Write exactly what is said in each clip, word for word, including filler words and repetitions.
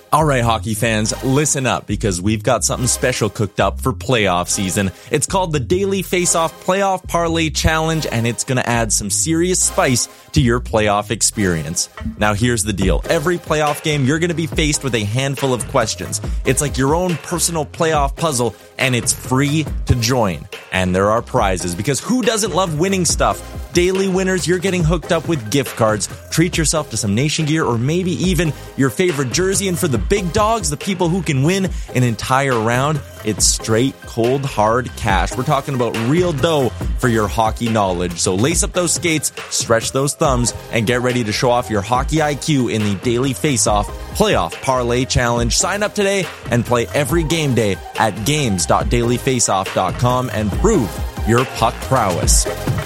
All right, hockey fans, listen up because we've got something special cooked up for playoff season. It's called the Daily Face-Off Playoff Parlay Challenge, and it's going to add some serious spice to your playoff experience. Now, here's the deal. Every playoff game, you're going to be faced with a handful of questions. It's like your own personal playoff puzzle, and it's free to join. And there are prizes, because who doesn't love winning stuff? Daily winners, you're getting hooked up with gift cards. Treat yourself to some Nation gear or maybe even your favorite jersey. And for the big dogs, the people who can win an entire round, it's straight, cold, hard cash. We're talking about real dough for your hockey knowledge. So lace up those skates, stretch those thumbs, and get ready to show off your hockey I Q in the Daily Face-Off Playoff Parlay Challenge. Sign up today and play every game day at games dot daily face off dot com and prove your puck prowess.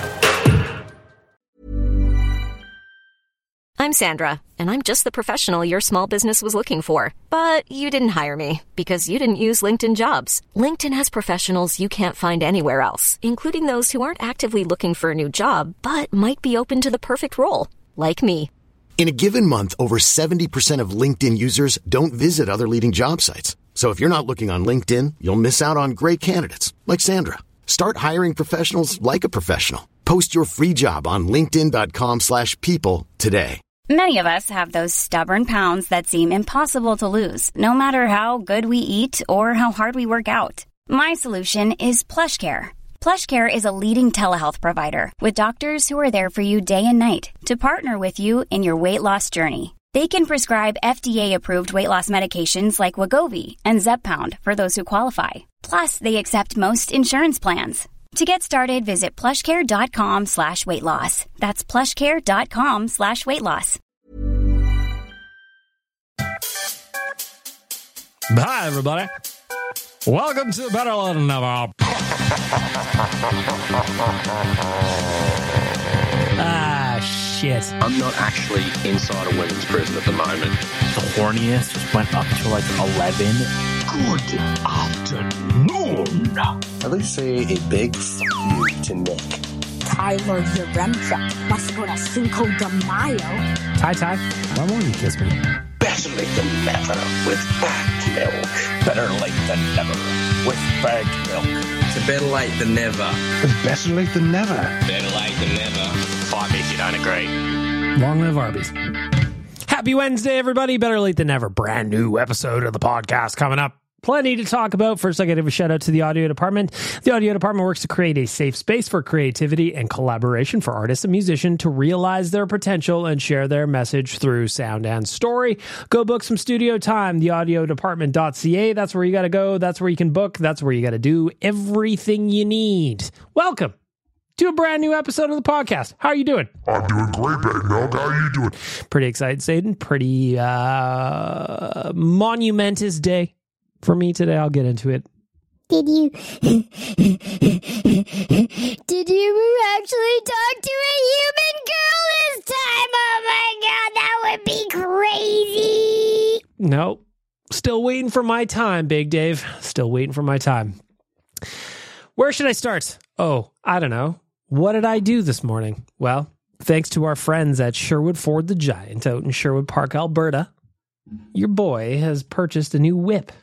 I'm Sandra, and I'm just the professional your small business was looking for. But you didn't hire me because you didn't use LinkedIn Jobs. LinkedIn has professionals you can't find anywhere else, including those who aren't actively looking for a new job, but might be open to the perfect role, like me. In a given month, over seventy percent of LinkedIn users don't visit other leading job sites. So if you're not looking on LinkedIn, you'll miss out on great candidates, like Sandra. Start hiring professionals like a professional. Post your free job on linkedin dot com slash people today. Many of us have those stubborn pounds that seem impossible to lose, no matter how good we eat or how hard we work out. My solution is PlushCare. PlushCare is a leading telehealth provider with doctors who are there for you day and night to partner with you in your weight loss journey. They can prescribe F D A-approved weight loss medications like Wegovy and Zepbound for those who qualify. Plus, they accept most insurance plans. To get started, visit plushcare.com slash weight loss. That's plushcare.com slash weight loss. Hi, everybody. Welcome to Better Let Never. Ah, shit. I'm not actually inside a women's prison at the moment. The horniness just went up to like eleven. Good afternoon. At least say a big f*** you to Nick. Tyler Yaremchuk must go to Cinco de Mayo. Ty Ty, why won't you kiss me? Better late than never with bagged milk. Better late than never with bagged milk. It's better late than never. It's better late than never. Better late than never. Fight me if you don't agree. Long live Arby's. Happy Wednesday, everybody. Better late than never. Brand new episode of the podcast coming up. Plenty to talk about. First, I got to give a shout out to the audio department. The audio department works to create a safe space for creativity and collaboration for artists and musicians to realize their potential and share their message through sound and story. Go book some studio time, the audio department dot c a. That's where you got to go. That's where you can book. That's where you got to do everything you need. Welcome to a brand new episode of the podcast. How are you doing? I'm doing great, Big Milk. How are you doing? Pretty excited, Satan. Pretty uh, monumentous day for me today. I'll get into it. Did you did you actually talk to a human girl this time? Oh my god, that would be crazy. No, still waiting for my time, Big Dave. Still waiting for my time. Where should I start? Oh, I don't know. What did I do this morning? Well, thanks to our friends at Sherwood Ford the Giant out in Sherwood Park, Alberta, your boy has purchased a new whip.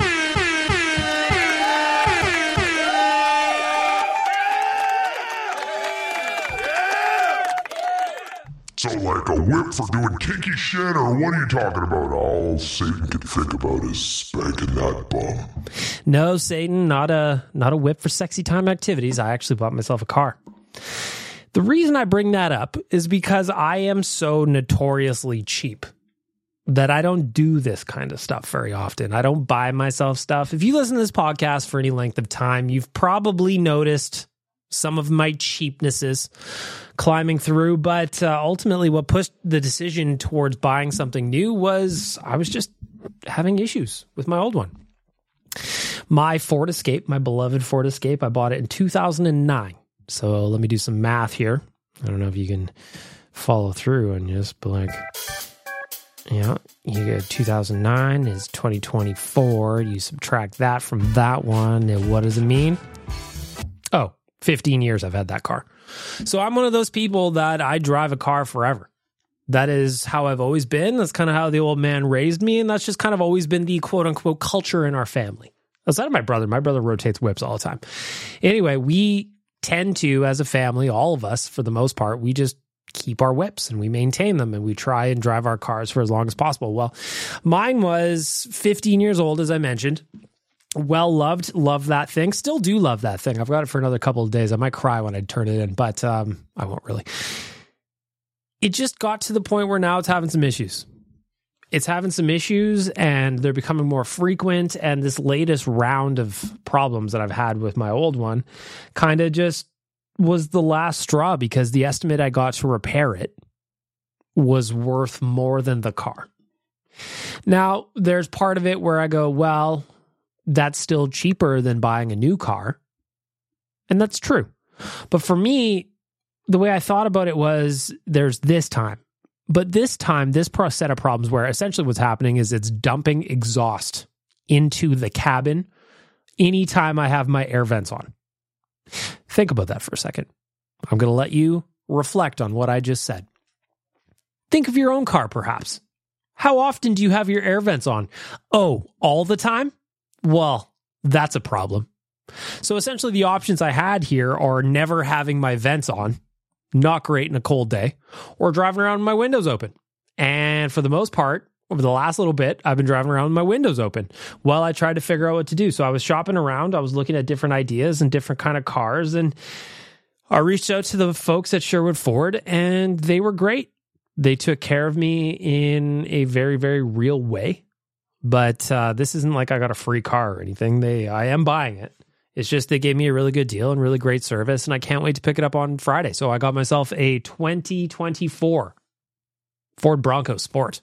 So like a whip for doing kinky shit, or what are you talking about? All Satan can think about is spanking that bum. No, Satan, not a not a whip for sexy time activities. I actually bought myself a car. The reason I bring that up is because I am so notoriously cheap that I don't do this kind of stuff very often. I don't buy myself stuff. If you listen to this podcast for any length of time, you've probably noticed some of my cheapnesses climbing through, but uh, ultimately what pushed the decision towards buying something new was I was just having issues with my old one. My Ford Escape, my beloved Ford Escape, I bought it in two thousand nine. So let me do some math here. I don't know if you can follow through and just be like, yeah, you get two thousand nine is twenty twenty-four. You subtract that from that one, and what does it mean? Oh, fifteen years I've had that car. So I'm one of those people that I drive a car forever. That is how I've always been. That's kind of how the old man raised me. And that's just kind of always been the quote unquote culture in our family. Outside of my brother, my brother rotates whips all the time. Anyway, we tend to, as a family, all of us, for the most part, we just keep our whips and we maintain them and we try and drive our cars for as long as possible. Well, mine was fifteen years old, as I mentioned. Well loved, love that thing. Still do love that thing. I've got it for another couple of days. I might cry when I turn it in, but um, I won't really. It just got to the point where now it's having some issues. It's having some issues and they're becoming more frequent. And this latest round of problems that I've had with my old one kind of just was the last straw because the estimate I got to repair it was worth more than the car. Now, there's part of it where I go, well, that's still cheaper than buying a new car. And that's true. But for me, the way I thought about it was there's this time. But this time, this pro- set of problems where essentially what's happening is it's dumping exhaust into the cabin anytime I have my air vents on. Think about that for a second. I'm going to let you reflect on what I just said. Think of your own car, perhaps. How often do you have your air vents on? Oh, all the time? Well, that's a problem. So essentially the options I had here are never having my vents on, not great in a cold day, or driving around with my windows open. And for the most part, over the last little bit, I've been driving around with my windows open while I tried to figure out what to do. So I was shopping around. I was looking at different ideas and different kind of cars. And I reached out to the folks at Sherwood Ford, and they were great. They took care of me in a very, very real way. But uh, this isn't like I got a free car or anything. They, I am buying it. It's just they gave me a really good deal and really great service, and I can't wait to pick it up on Friday. So I got myself a twenty twenty-four Ford Bronco Sport.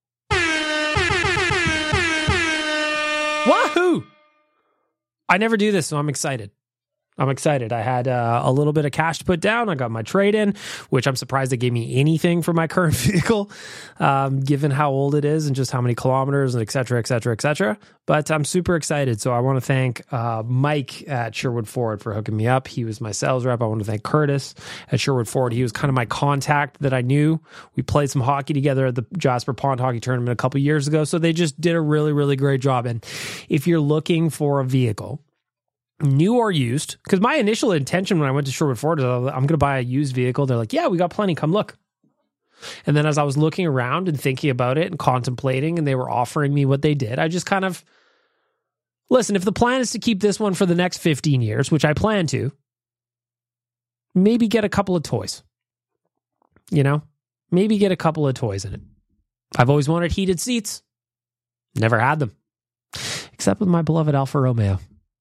Wahoo! I never do this, so I'm excited. I'm excited. I had uh, a little bit of cash to put down. I got my trade-in, which I'm surprised they gave me anything for my current vehicle, um, given how old it is and just how many kilometers and et cetera, et cetera, et cetera. But I'm super excited. So I want to thank uh, Mike at Sherwood Ford for hooking me up. He was my sales rep. I want to thank Curtis at Sherwood Ford. He was kind of my contact that I knew. We played some hockey together at the Jasper Pond Hockey Tournament a couple years ago. So they just did a really, really great job. And if you're looking for a vehicle, new or used, because my initial intention when I went to Sherwood Ford is I'm going to buy a used vehicle. They're like, yeah, we got plenty. Come look. And then as I was looking around and thinking about it and contemplating, and they were offering me what they did, I just kind of, listen, if the plan is to keep this one for the next fifteen years, which I plan to, maybe get a couple of toys. You know, maybe get a couple of toys in it. I've always wanted heated seats. Never had them. Except with my beloved Alfa Romeo.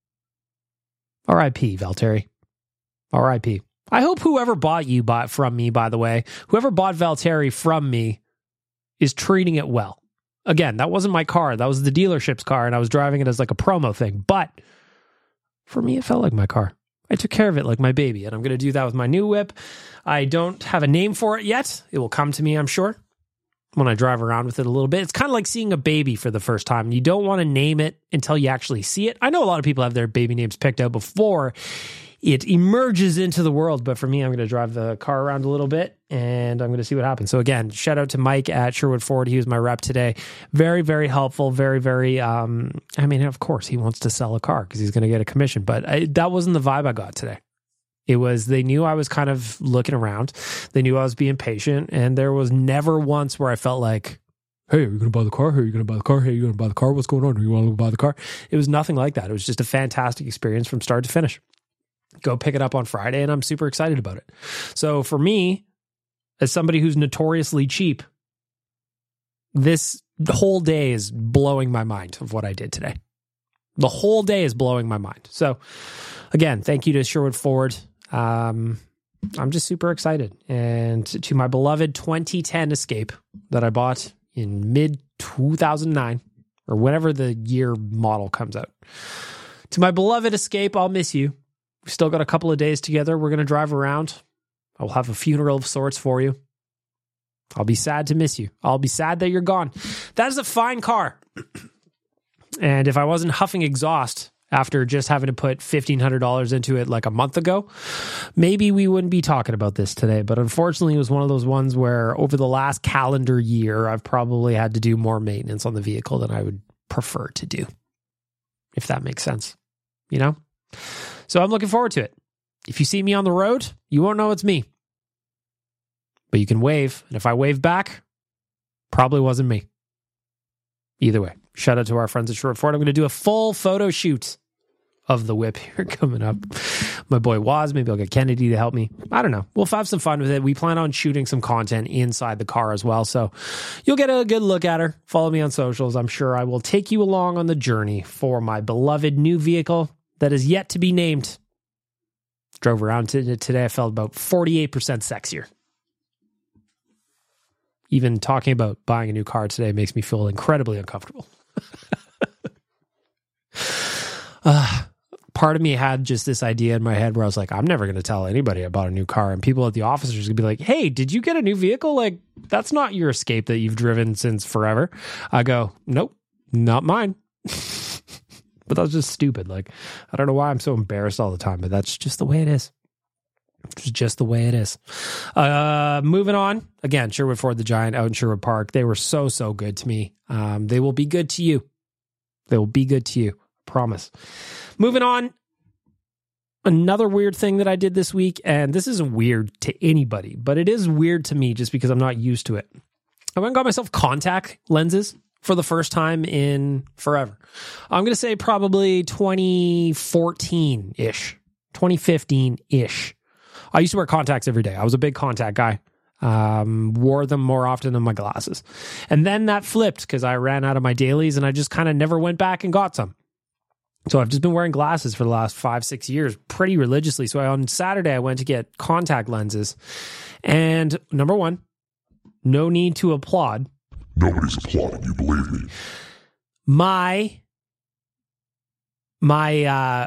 R I P Valtteri. R I P I hope whoever bought you bought from me, by the way, whoever bought Valtteri from me is treating it well. Again, that wasn't my car. That was the dealership's car, and I was driving it as like a promo thing. But for me, it felt like my car. I took care of it like my baby, and I'm going to do that with my new whip. I don't have a name for it yet. It will come to me, I'm sure, when I drive around with it a little bit. It's kind of like seeing a baby for the first time. You don't want to name it until you actually see it. I know a lot of people have their baby names picked out before it emerges into the world, but for me, I'm going to drive the car around a little bit, and I'm going to see what happens. So again, shout out to Mike at Sherwood Ford. He was my rep today. Very, very helpful. Very, very, um, I mean, of course, he wants to sell a car because he's going to get a commission, but I, that wasn't the vibe I got today. It was, they knew I was kind of looking around. They knew I was being patient. And there was never once where I felt like, hey, are you going to buy the car? Hey, are you going to buy the car? Hey, are you going to buy the car? What's going on? Do you want to buy the car? It was nothing like that. It was just a fantastic experience from start to finish. Go pick it up on Friday, and I'm super excited about it. So for me, as somebody who's notoriously cheap, this whole day is blowing my mind of what I did today. The whole day is blowing my mind. So again, thank you to Sherwood Ford. Um, I'm just super excited. And to my beloved twenty ten Escape that I bought in mid two thousand nine, or whenever the year model comes out. To my beloved Escape, I'll miss you. We've still got a couple of days together. We're going to drive around. I'll have a funeral of sorts for you. I'll be sad to miss you. I'll be sad that you're gone. That is a fine car. And if I wasn't huffing exhaust after just having to put fifteen hundred dollars into it like a month ago, maybe we wouldn't be talking about this today. But unfortunately, it was one of those ones where over the last calendar year, I've probably had to do more maintenance on the vehicle than I would prefer to do, if that makes sense, you know? So I'm looking forward to it. If you see me on the road, you won't know it's me. But you can wave, and if I wave back, probably wasn't me. Either way, shout out to our friends at Sherwood Ford. I'm going to do a full photo shoot of the whip here coming up. My boy Waz, maybe I'll get Kennedy to help me. I don't know. We'll have some fun with it. We plan on shooting some content inside the car as well, so you'll get a good look at her. Follow me on socials. I'm sure I will take you along on the journey for my beloved new vehicle that is yet to be named. Drove around to it today. I felt about forty-eight percent sexier. Even talking about buying a new car today makes me feel incredibly uncomfortable. uh, part of me had just this idea in my head where I was like, I'm never going to tell anybody I bought a new car. And people at the office are just going to be like, hey, did you get a new vehicle? Like, that's not your Escape that you've driven since forever. I go, nope, not mine. But that was just stupid. Like, I don't know why I'm so embarrassed all the time, but that's just the way it is. It's just the way it is. Uh, moving on. Again, Sherwood Ford the Giant out in Sherwood Park. They were so, so good to me. Um, they will be good to you. They will be good to you. Promise. Moving on. Another weird thing that I did this week, and this isn't weird to anybody, but it is weird to me just because I'm not used to it. I went and got myself contact lenses for the first time in forever. I'm going to say probably twenty fourteen-ish, twenty fifteen-ish. I used to wear contacts every day. I was a big contact guy. Um, wore them more often than my glasses. And then that flipped because I ran out of my dailies and I just kind of never went back and got some. So I've just been wearing glasses for the last five, six years pretty religiously. So on Saturday, I went to get contact lenses. And number one, no need to applaud. Nobody's applauding you, believe me. My, my, uh,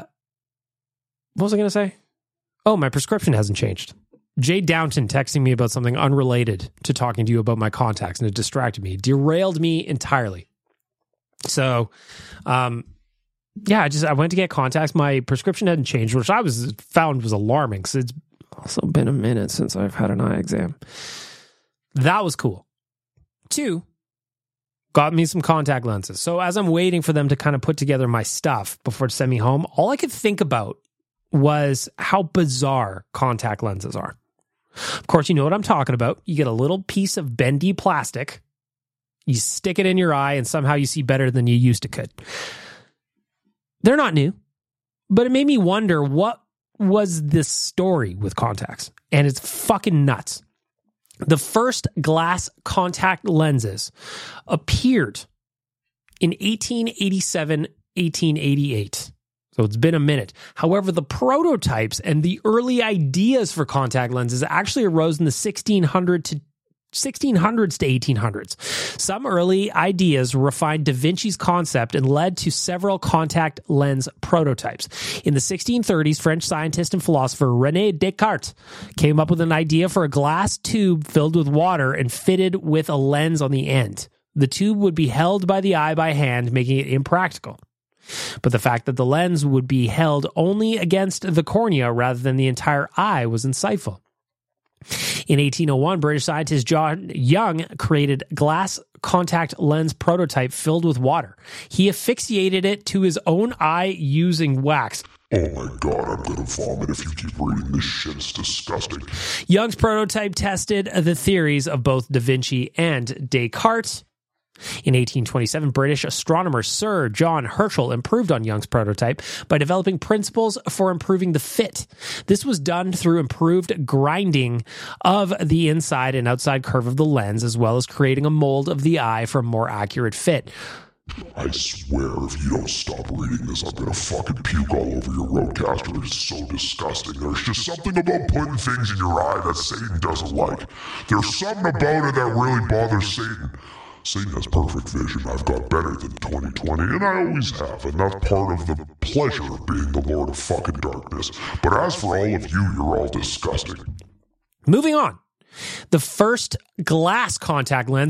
what was I going to say? Oh, my prescription hasn't changed. Jay Downton texting me about something unrelated to talking to you about my contacts, and it distracted me, derailed me entirely. So, um, yeah, I just, I went to get contacts. My prescription hadn't changed, which I was found was alarming because it's also been a minute since I've had an eye exam. That was cool. Two, got me some contact lenses. So as I'm waiting for them to kind of put together my stuff before to send me home, all I could think about was how bizarre contact lenses are. Of course, you know what I'm talking about. You get a little piece of bendy plastic, you stick it in your eye, and somehow you see better than you used to could. They're not new, but it made me wonder what was this story with contacts, and it's fucking nuts. The first glass contact lenses appeared in eighteen eighty-seven, eighteen eighty-eight. So it's been a minute. However, the prototypes and the early ideas for contact lenses actually arose in the sixteen hundreds to sixteen hundreds to eighteen hundreds. Some early ideas refined Da Vinci's concept and led to several contact lens prototypes. In the sixteen thirties, French scientist and philosopher René Descartes came up with an idea for a glass tube filled with water and fitted with a lens on the end. The tube would be held by the eye by hand, making it impractical. But the fact that the lens would be held only against the cornea rather than the entire eye was insightful. In eighteen oh one, British scientist John Young created glass contact lens prototype filled with water. He asphyxiated it to his own eye using wax. Oh my god, I'm gonna vomit if you keep reading this shit. It's disgusting. Young's prototype tested the theories of both Da Vinci and Descartes. In eighteen twenty-seven, British astronomer Sir John Herschel improved on Young's prototype by developing principles for improving the fit. This was done through improved grinding of the inside and outside curve of the lens, as well as creating a mold of the eye for a more accurate fit. I swear, if you don't stop reading this, I'm gonna fucking puke all over your roadcaster. It's so disgusting. There's just something about putting things in your eye that Satan doesn't like. There's something about it that really bothers Satan. Satan has perfect vision. I've got better than twenty twenty, and I always have, and that's part of the pleasure of being the Lord of fucking darkness. But as for all of you, you're all disgusting. Moving on. The first glass contact lens,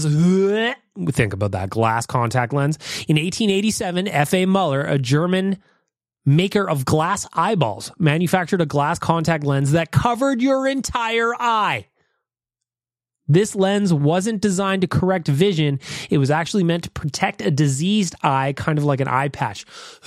think about that, glass contact lens. In eighteen eighty-seven, F A Muller, a German maker of glass eyeballs, manufactured a glass contact lens that covered your entire eye. This lens wasn't designed to correct vision. It was actually meant to protect a diseased eye, kind of like an eye patch.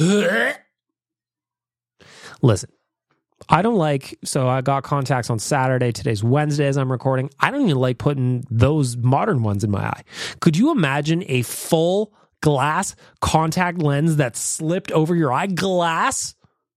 Listen, I don't like, so I got contacts on Saturday. Today's Wednesday as I'm recording. I don't even like putting those modern ones in my eye. Could you imagine a full glass contact lens that slipped over your eye? Glass?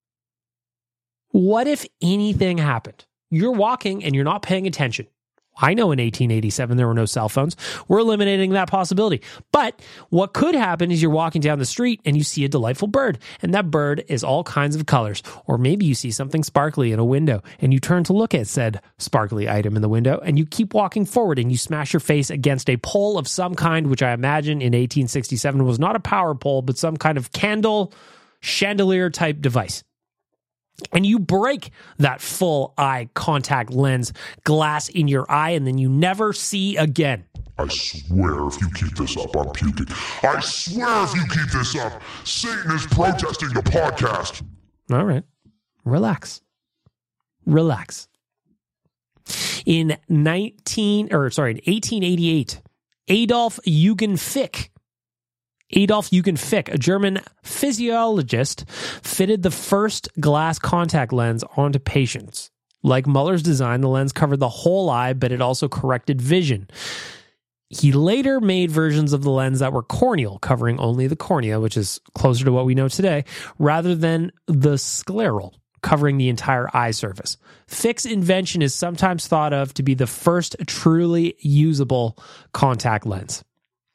What if anything happened? You're walking and you're not paying attention. I know in eighteen eighty-seven there were no cell phones. We're eliminating that possibility. But what could happen is you're walking down the street and you see a delightful bird, and that bird is all kinds of colors. Or maybe you see something sparkly in a window and you turn to look at said sparkly item in the window and you keep walking forward and you smash your face against a pole of some kind, which I imagine in eighteen sixty-seven was not a power pole, but some kind of candle chandelier type device. And you break that full eye contact lens glass in your eye, and then you never see again. I swear if you keep this up, I'm puking. I swear if you keep this up, Satan is protesting the podcast. All right. Relax. Relax. In nineteen or sorry, in eighteen eighty-eight, Adolf Eugen Fick Adolf Eugen Fick, a German physiologist, fitted the first glass contact lens onto patients. Like Muller's design, the lens covered the whole eye, but it also corrected vision. He later made versions of the lens that were corneal, covering only the cornea, which is closer to what we know today, rather than the scleral, covering the entire eye surface. Fick's invention is sometimes thought of to be the first truly usable contact lens.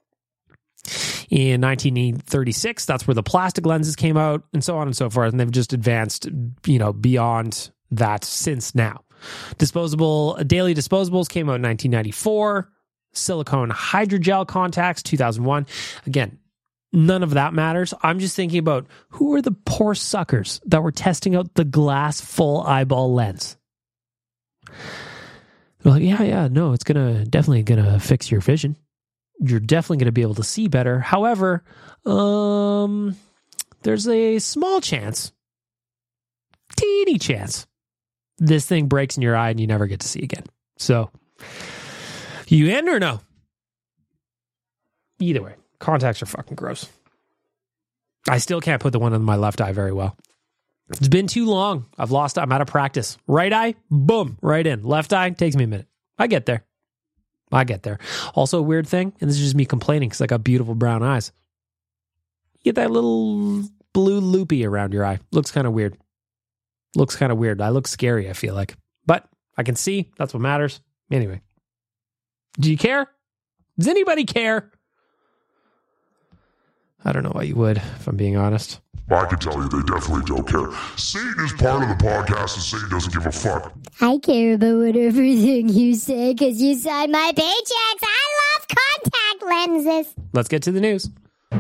In nineteen thirty-six, that's where the plastic lenses came out, and so on and so forth, and they've just advanced, you know, beyond that since now. Disposable, daily disposables came out in nineteen ninety-four, silicone hydrogel contacts, two thousand one. Again, none of that matters. I'm just thinking about who are the poor suckers that were testing out the glass full eyeball lens. They're like, yeah, yeah, no, it's gonna definitely gonna fix your vision. You're definitely going to be able to see better. However, um, there's a small chance, teeny chance, this thing breaks in your eye and you never get to see again. So, you in or no? Either way, contacts are fucking gross. I still can't put the one on my left eye very well. It's been too long. I've lost, I'm out of practice. Right eye, boom, right in. Left eye, takes me a minute. I get there. I get there. Also a weird thing, and this is just me complaining because I got beautiful brown eyes. You get that little blue loopy around your eye. Looks kind of weird. Looks kind of weird. I look scary, I feel like. But I can see. That's what matters. Anyway. Do you care? Does anybody care? I don't know why you would, if I'm being honest. I can tell you they definitely don't care. Satan is part of the podcast and Satan doesn't give a fuck. I care about everything you say because you sign my paychecks. I love contact lenses. Let's get to the news.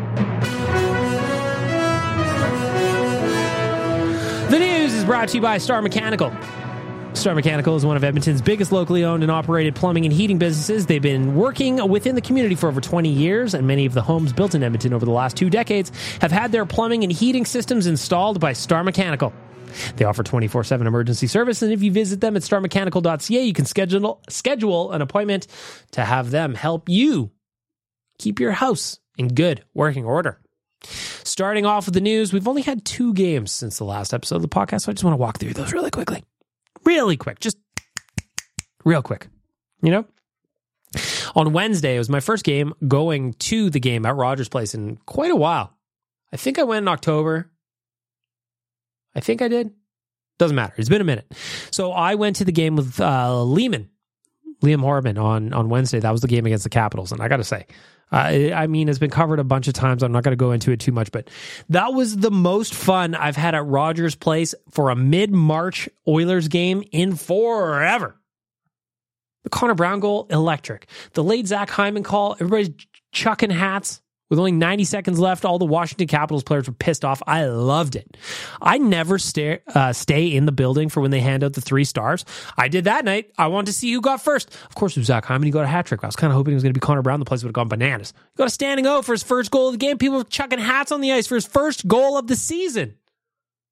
The news is brought to you by Star Mechanical. Star Mechanical is one of Edmonton's biggest locally owned and operated plumbing and heating businesses. They've been working within the community for over twenty years, and many of the homes built in Edmonton over the last two decades have had their plumbing and heating systems installed by Star Mechanical. They offer twenty-four seven emergency service, and if you visit them at star mechanical dot c a, you can schedule schedule an appointment to have them help you keep your house in good working order. Starting off with the news, we've only had two games since the last episode of the podcast, so I just want to walk through those really quickly. Really quick, just real quick, you know? On Wednesday, it was my first game going to the game at Rogers Place in quite a while. I think I went in October. I think I did. Doesn't matter. It's been a minute. So I went to the game with uh, Lehman, Liam Horman on, on Wednesday. That was the game against the Capitals. And I got to say, uh, I mean, it's been covered a bunch of times. I'm not going to go into it too much, but that was the most fun I've had at Rogers Place for a mid-March Oilers game in forever. The Connor Brown goal, electric. The late Zach Hyman call, everybody's chucking hats. With only ninety seconds left, all the Washington Capitals players were pissed off. I loved it. I never stay, uh, stay in the building for when they hand out the three stars. I did that night. I wanted to see who got first. Of course, it was Zach Hyman. He got a hat trick. I was kind of hoping it was going to be Connor Brown. The place would have gone bananas. He got a standing O for his first goal of the game. People were chucking hats on the ice for his first goal of the season.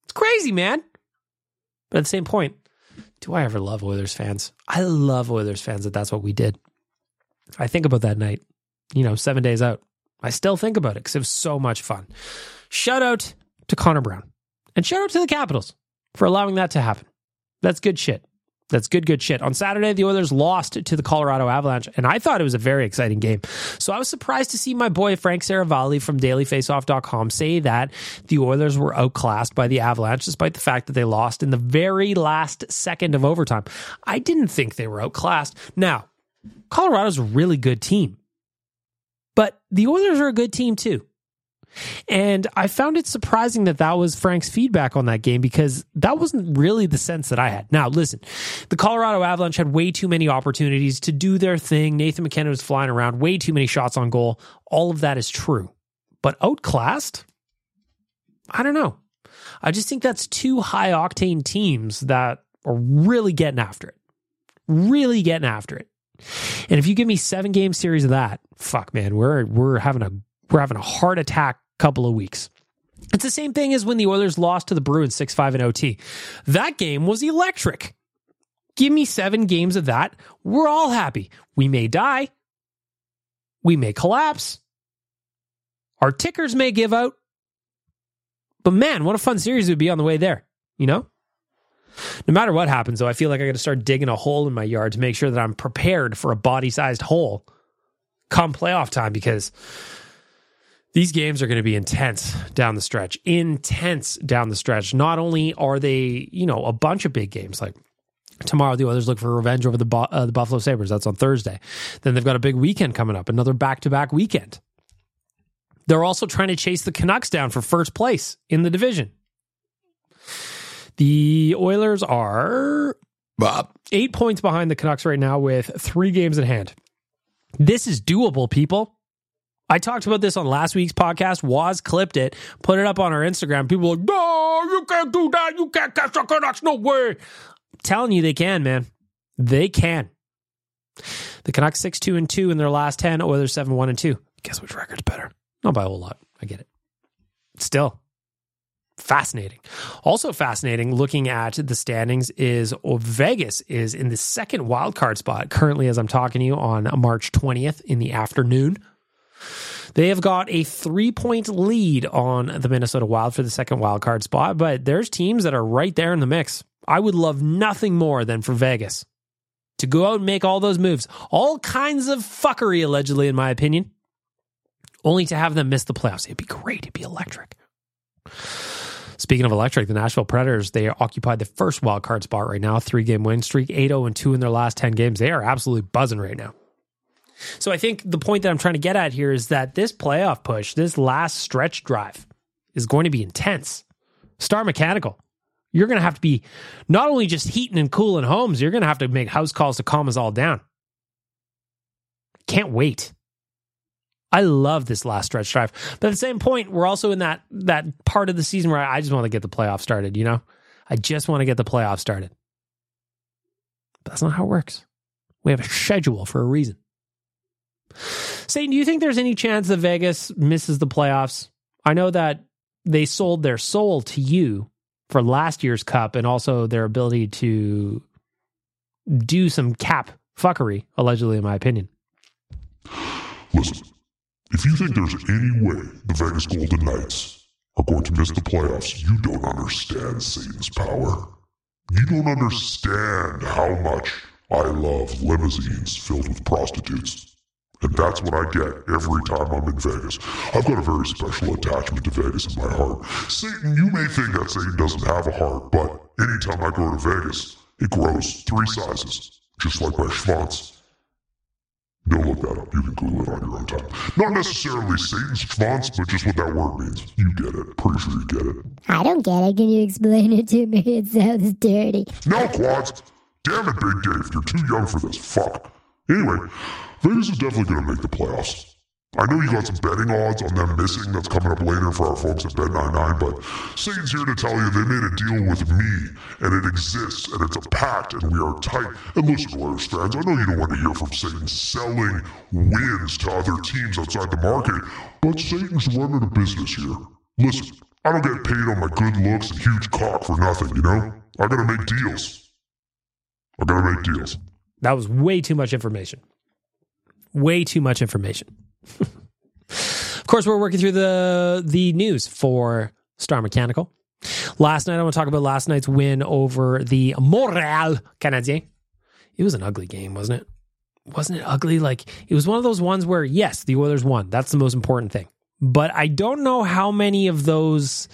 It's crazy, man. But at the same point, do I ever love Oilers fans? I love Oilers fans that that's what we did. I think about that night, you know, seven days out. I still think about it because it was so much fun. Shout out to Connor Brown. And shout out to the Capitals for allowing that to happen. That's good shit. That's good, good shit. On Saturday, the Oilers lost to the Colorado Avalanche, and I thought it was a very exciting game. So I was surprised to see my boy Frank Saravalli from daily face off dot com say that the Oilers were outclassed by the Avalanche, despite the fact that they lost in the very last second of overtime. I didn't think they were outclassed. Now, Colorado's a really good team, but the Oilers are a good team too. And I found it surprising that that was Frank's feedback on that game because that wasn't really the sense that I had. Now, listen, the Colorado Avalanche had way too many opportunities to do their thing. Nathan McKinnon was flying around, way too many shots on goal. All of that is true. But outclassed? I don't know. I just think that's two high-octane teams that are really getting after it. Really getting after it. And if you give me seven-game series of that, fuck, man, we're we're having a we're having a heart attack couple of weeks. It's the same thing as when the Oilers lost to the Bruins six five in O T. That game was electric. Give me seven games of that. We're all happy. We may die. We may collapse. Our tickers may give out. But man, what a fun series it would be on the way there, you know? No matter what happens, though, I feel like I got to start digging a hole in my yard to make sure that I'm prepared for a body-sized hole come playoff time, because these games are going to be intense down the stretch. Intense down the stretch. Not only are they, you know, a bunch of big games, like tomorrow the Oilers look for revenge over the, uh, the Buffalo Sabres. That's on Thursday. Then they've got a big weekend coming up, another back-to-back weekend. They're also trying to chase the Canucks down for first place in the division. The Oilers are eight points behind the Canucks right now with three games in hand. This is doable, people. I talked about this on last week's podcast. Waz clipped it, put it up on our Instagram. People were like, no, you can't do that. You can't catch the Canucks. No way. I'm telling you, they can, man. They can. The Canucks six two and two in their last ten. Oilers seven one and two. Guess which record's better? Not by a whole lot. I get it. Still fascinating. Also fascinating, looking at the standings, is oh, Vegas is in the second wildcard spot currently as I'm talking to you on March twentieth in the afternoon. They have got a three-point lead on the Minnesota Wild for the second wildcard spot, but there's teams that are right there in the mix. I would love nothing more than for Vegas to go out and make all those moves. All kinds of fuckery, allegedly, in my opinion, only to have them miss the playoffs. It'd be great. It'd be electric. Speaking of electric, the Nashville Predators, they occupied the first wildcard spot right now, three-game win streak, eight oh and two in their last ten games. They are absolutely buzzing right now. So I think the point that I'm trying to get at here is that this playoff push, this last stretch drive, is going to be intense. Star Mechanical, you're going to have to be not only just heating and cooling homes, you're going to have to make house calls to calm us all down. Can't wait. I love this last stretch drive. But at the same point, we're also in that that part of the season where I just want to get the playoffs started, you know? I just want to get the playoffs started. But that's not how it works. We have a schedule for a reason. Satan, do you think there's any chance that Vegas misses the playoffs? I know that they sold their soul to you for last year's cup and also their ability to do some cap fuckery, allegedly, in my opinion. Listen, if you think there's any way the Vegas Golden Knights are going to miss the playoffs, you don't understand Satan's power. You don't understand how much I love limousines filled with prostitutes. And that's what I get every time I'm in Vegas. I've got a very special attachment to Vegas in my heart. Satan, you may think that Satan doesn't have a heart, but anytime I go to Vegas, it grows three sizes, just like my schwanz. Don't look that up. You can Google it on your own time. Not necessarily Satan's schwanz, but just what that word means. You get it. Pretty sure you get it. I don't get it. Can you explain it to me? It sounds dirty. No, Quads. Damn it, Big Dave. You're too young for this. Fuck. Anyway, Vegas is definitely going to make the playoffs. I know you got some betting odds on them missing. That's coming up later for our folks at Bet ninety-nine, but Satan's here to tell you they made a deal with me, and it exists, and it's a pact, and we are tight. And listen, Oilers fans, I know you don't want to hear from Satan selling wins to other teams outside the market, but Satan's running a business here. Listen, I don't get paid on my good looks and huge cock for nothing, you know? I gotta make deals. I gotta make deals. That was way too much information. Way too much information. Of course, we're working through the the news for Star Mechanical. Last night, I want to talk about last night's win over the Montréal Canadiens. It was an ugly game, wasn't it? Wasn't it ugly? Like, it was one of those ones where, yes, the Oilers won. That's the most important thing. But I don't know how many of those...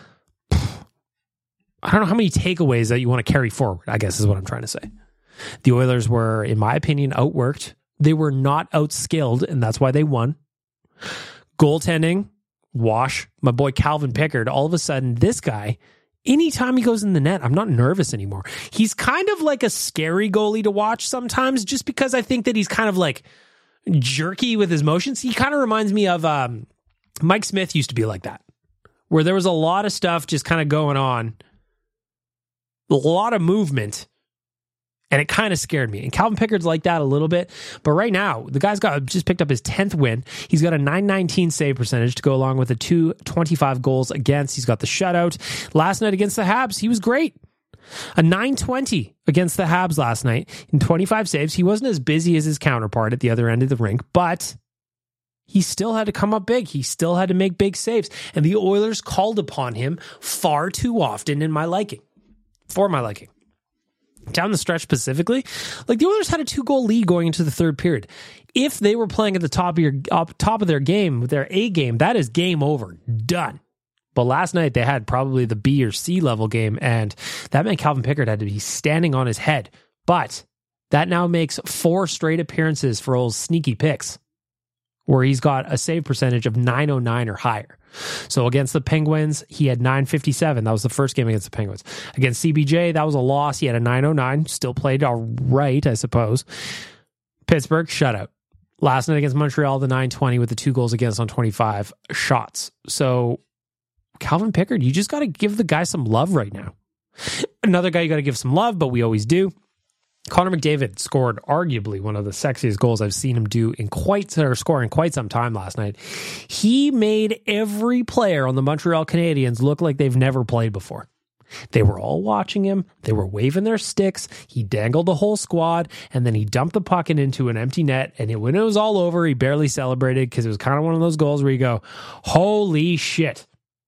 I don't know how many takeaways that you want to carry forward, I guess is what I'm trying to say. The Oilers were, in my opinion, outworked. They were not outskilled, and that's why they won. Goaltending, wash. My boy Calvin Pickard, all of a sudden, this guy, anytime he goes in the net, I'm not nervous anymore. He's kind of like a scary goalie to watch sometimes, just because I think that he's kind of like jerky with his motions. He kind of reminds me of um, Mike Smith used to be like that, where there was a lot of stuff just kind of going on, a lot of movement, and it kind of scared me. And Calvin Pickard's like that a little bit. But right now, the guy's got just picked up his tenth win. He's got a nine nineteen save percentage to go along with the two twenty-five goals against. He's got the shutout. Last night against the Habs, he was great. A nine twenty against the Habs last night in twenty-five saves. He wasn't as busy as his counterpart at the other end of the rink, but he still had to come up big. He still had to make big saves. And the Oilers called upon him far too often in my liking. For my liking. Down the stretch specifically, like the Oilers had a two-goal lead going into the third period. If they were playing at the top of your up, top of their game, with their A game, that is game over, done. But last night they had probably the B or C level game, and that meant Calvin Pickard had to be standing on his head. But that now makes four straight appearances for old Sneaky Picks, where he's got a save percentage of nine oh nine or higher. So against the Penguins, he had nine fifty-seven. That was the first game against the Penguins. Against C B J, that was a loss. He had a nine oh nine. Still played all right, I suppose. Pittsburgh, shutout. Last night against Montreal, the nine twenty with the two goals against on twenty-five shots. So Calvin Pickard, you just got to give the guy some love right now. Another guy you got to give some love, but we always do. Connor McDavid scored arguably one of the sexiest goals I've seen him do in quite or score in quite some time last night. He made every player on the Montreal Canadiens look like they've never played before. They were all watching him. They were waving their sticks. He dangled the whole squad, and then he dumped the puck into an empty net. And it, when it was all over, he barely celebrated because it was kind of one of those goals where you go, holy shit.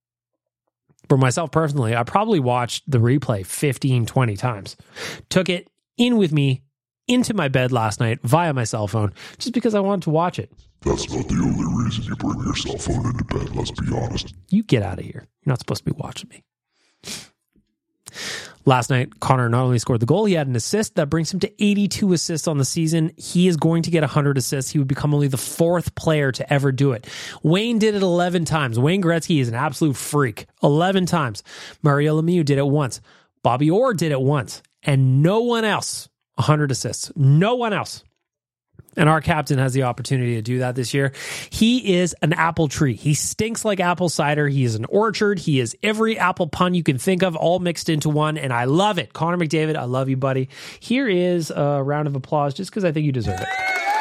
For myself personally, I probably watched the replay fifteen, twenty times. Took it in with me into my bed last night via my cell phone just because I wanted to watch it. That's not the only reason you bring your cell phone into bed, let's be honest. You get out of here. You're not supposed to be watching me. Last night, Connor not only scored the goal, he had an assist that brings him to eighty-two assists on the season. He is going to get one hundred assists. He would become only the fourth player to ever do it. Wayne did it eleven times. Wayne Gretzky is an absolute freak. eleven times. Mario Lemieux did it once. Bobby Orr did it once. And no one else, one hundred assists. No one else. And our captain has the opportunity to do that this year. He is an apple tree. He stinks like apple cider. He is an orchard. He is every apple pun you can think of, all mixed into one. And I love it. Connor McDavid, I love you, buddy. Here is a round of applause just because I think you deserve it.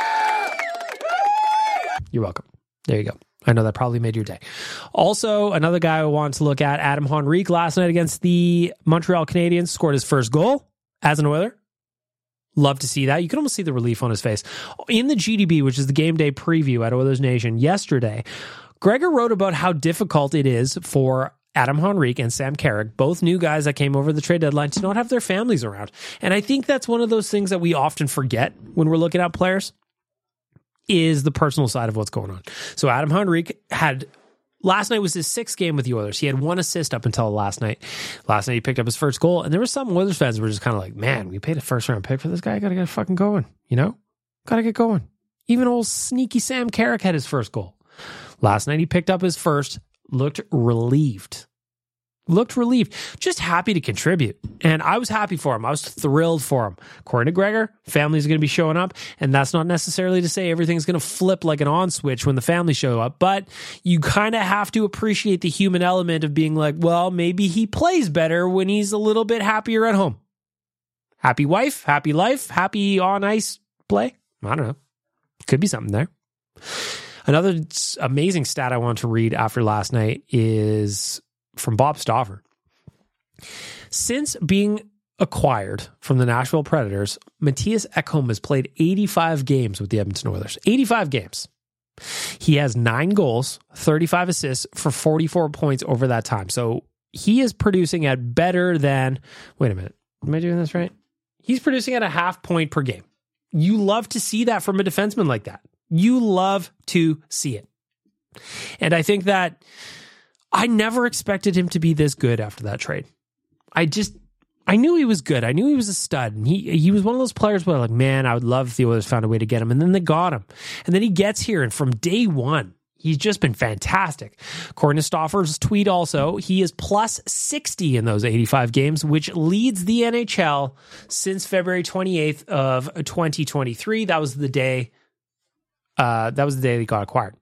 You're welcome. There you go. I know that probably made your day. Also, another guy I want to look at, Adam Henrique, last night against the Montreal Canadiens, scored his first goal as an Oiler. Love to see that. You can almost see the relief on his face. In the G D B, which is the game day preview at Oilers Nation yesterday, Gregor wrote about how difficult it is for Adam Henrique and Sam Carrick, both new guys that came over the trade deadline, to not have their families around. And I think that's one of those things that we often forget when we're looking at players, is the personal side of what's going on. So Adam Henrique had... Last night was his sixth game with the Oilers. He had one assist up until last night. Last night he picked up his first goal, and there were some Oilers fans who were just kind of like, man, we paid a first-round pick for this guy. Got to get fucking going, you know? Got to get going. Even old sneaky Sam Carrick had his first goal. Last night he picked up his first, looked relieved. Looked relieved. Just happy to contribute. And I was happy for him. I was thrilled for him. According to Gregor, family's going to be showing up. And that's not necessarily to say everything's going to flip like an on switch when the family show up. But you kind of have to appreciate the human element of being like, well, maybe he plays better when he's a little bit happier at home. Happy wife, happy life, happy on ice play. I don't know. Could be something there. Another amazing stat I want to read after last night is from Bob Stauffer. Since being acquired from the Nashville Predators, Mattias Ekholm has played eighty-five games with the Edmonton Oilers. eighty-five games. He has nine goals, thirty-five assists for forty-four points over that time. So he is producing at better than, wait a minute, am I doing this right? He's producing at a half point per game. You love to see that from a defenseman like that. You love to see it. And I think that I never expected him to be this good after that trade. I just, I knew he was good. I knew he was a stud. And he he was one of those players where like, man, I would love if the Oilers found a way to get him. And then they got him. And then he gets here. And from day one, he's just been fantastic. According to Stauffer's tweet also, he is plus sixty in those eighty-five games, which leads the N H L since February twenty-eighth of twenty twenty-three. That was the day, uh, that was the day he got acquired.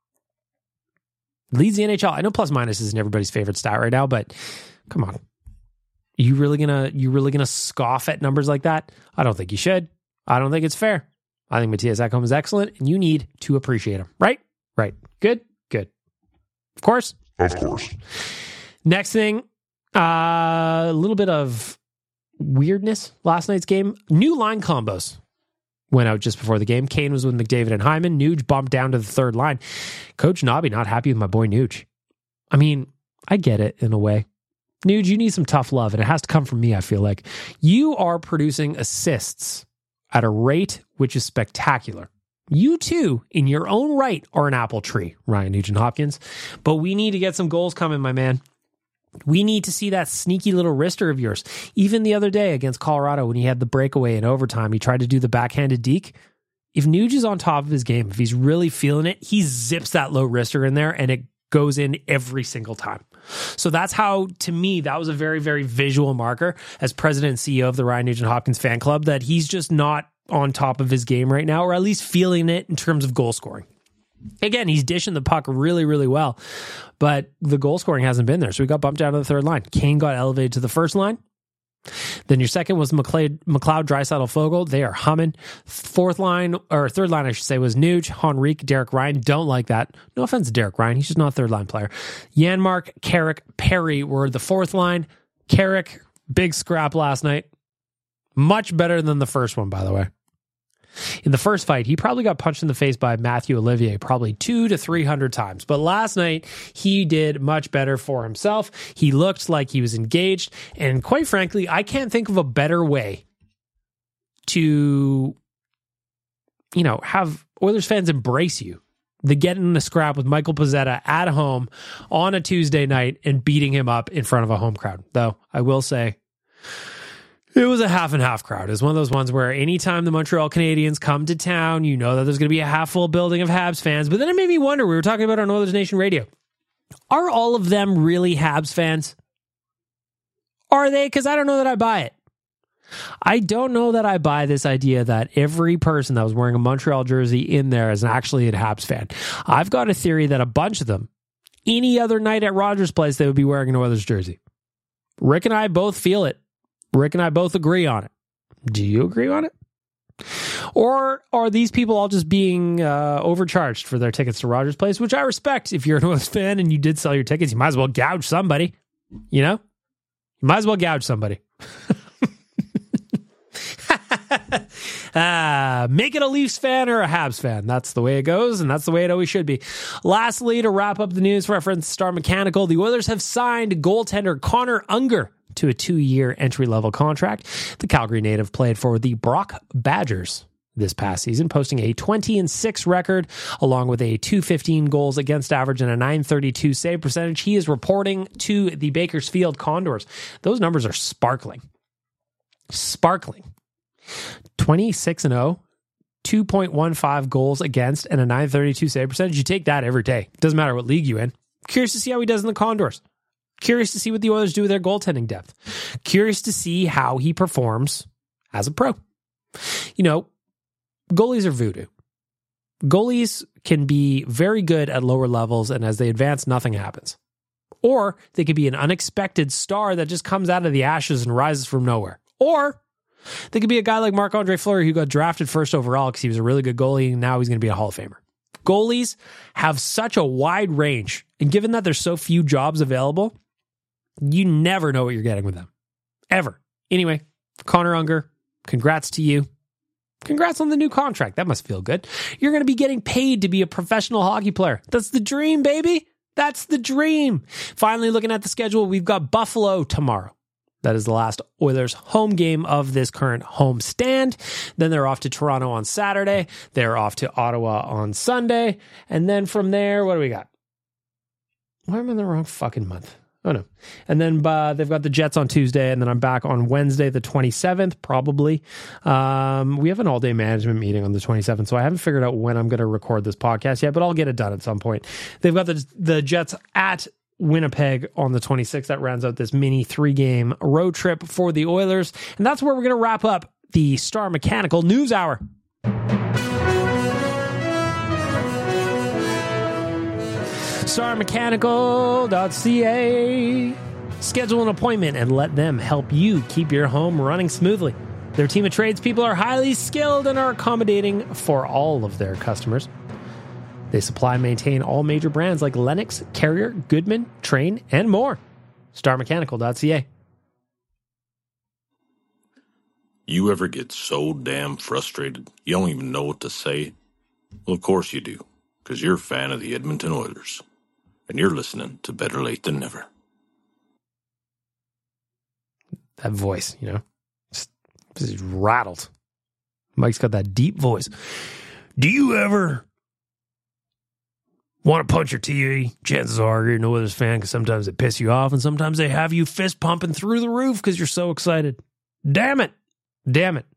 Leads the N H L. I know plus minus isn't everybody's favorite stat right now, but come on. You really gonna you really gonna scoff at numbers like that? I don't think you should. I don't think it's fair. I think Mattias Ekholm is excellent, and you need to appreciate him. Right? Right. Good? Good. Of course? Of course. Next thing, uh, a little bit of weirdness last night's game. New line combos went out just before the game. Kane was with McDavid and Hyman. Nuge bumped down to the third line. Coach Nobby not happy with my boy Nuge. I mean, I get it in a way. Nuge, you need some tough love, and it has to come from me, I feel like. You are producing assists at a rate which is spectacular. You, too, in your own right, are an apple tree, Ryan Nugent-Hopkins. But we need to get some goals coming, my man. We need to see that sneaky little wrister of yours. Even the other day against Colorado, when he had the breakaway in overtime, he tried to do the backhanded deke. If Nuge is on top of his game, if he's really feeling it, he zips that low wrister in there, and it goes in every single time. So that's how, to me, that was a very, very visual marker as president and C E O of the Ryan Nugent-Hopkins fan club that he's just not on top of his game right now, or at least feeling it in terms of goal scoring. Again, he's dishing the puck really, really well, but the goal scoring hasn't been there. So we got bumped down to the third line. Kane got elevated to the first line. Then your second was McLeod, McLeod, Draisaitl, Fogle. They are humming. Fourth line, or third line, I should say, was Nuge, Henrique, Derek Ryan. Don't like that. No offense to Derek Ryan. He's just not a third line player. Janmark, Carrick, Perry were the fourth line. Carrick, big scrap last night. Much better than the first one, by the way. In the first fight, he probably got punched in the face by Matthew Olivier probably two to three hundred times. But last night, he did much better for himself. He looked like he was engaged. And quite frankly, I can't think of a better way to, you know, have Oilers fans embrace you than getting in a scrap with Michael Pezzetta at home on a Tuesday night and beating him up in front of a home crowd. Though, I will say, it was a half and half crowd. It's one of those ones where anytime the Montreal Canadiens come to town, you know that there's going to be a half full building of Habs fans. But then it made me wonder, we were talking about on Oilers Nation Radio, are all of them really Habs fans? Are they? Because I don't know that I buy it. I don't know that I buy this idea that every person that was wearing a Montreal jersey in there is actually a Habs fan. I've got a theory that a bunch of them, any other night at Rogers Place, they would be wearing an Oilers jersey. Rick and I both feel it. Rick and I both agree on it. Do you agree on it? Or are these people all just being uh, overcharged for their tickets to Rogers Place, which I respect. If you're an Oilers fan and you did sell your tickets, you might as well gouge somebody. You know? You might as well gouge somebody. uh, make it a Leafs fan or a Habs fan. That's the way it goes, and that's the way it always should be. Lastly, to wrap up the news reference Star Mechanical, the Oilers have signed goaltender Connor Unger to a two-year entry-level contract. The Calgary native played for the Brock Badgers this past season, posting a twenty and six record, along with a two fifteen goals against average and a nine thirty-two save percentage. He is reporting to the Bakersfield Condors. Those numbers are sparkling. Sparkling. twenty-six and oh, two point one five goals against, and a nine thirty-two save percentage. You take that every day. Doesn't matter what league you're in. Curious to see how he does in the Condors. Curious to see what the Oilers do with their goaltending depth. Curious to see how he performs as a pro. You know, goalies are voodoo. Goalies can be very good at lower levels, and as they advance, nothing happens. Or they could be an unexpected star that just comes out of the ashes and rises from nowhere. Or they could be a guy like Marc-Andre Fleury who got drafted first overall because he was a really good goalie, and now he's going to be a Hall of Famer. Goalies have such a wide range, and given that there's so few jobs available, You never know what you're getting with them. Ever. Anyway, Connor Unger, congrats to you. Congrats on the new contract. That must feel good. You're going to be getting paid to be a professional hockey player. That's the dream, baby. That's the dream. Finally, looking at the schedule, we've got Buffalo tomorrow. That is the last Oilers home game of this current home stand. Then they're off to Toronto on Saturday. They're off to Ottawa on Sunday. And then from there, what do we got? Why am I in the wrong fucking month? Oh, no. And then uh, they've got the Jets on Tuesday, and then I'm back on Wednesday, the twenty-seventh, probably. Um, we have an all-day management meeting on the twenty-seventh, so I haven't figured out when I'm going to record this podcast yet, but I'll get it done at some point. They've got the, the Jets at Winnipeg on the twenty-sixth. That rounds out this mini three-game road trip for the Oilers, and that's where we're going to wrap up the Star Mechanical News Hour. star mechanical dot c a. Schedule an appointment and let them help you keep your home running smoothly. Their team of tradespeople are highly skilled and are accommodating for all of their customers. They supply and maintain all major brands like Lennox, Carrier, Goodman, Train, and more. star mechanical dot c a. You ever get so damn frustrated you don't even know what to say? Well, of course you do, because you're a fan of the Edmonton Oilers. And you're listening to Better Late Than Never. That voice, you know, just, just rattled. Mike's got that deep voice. Do you ever want to punch your T V? Chances are you're an Oilers fan because sometimes they piss you off and sometimes they have you fist pumping through the roof because you're so excited. Damn it. Damn it.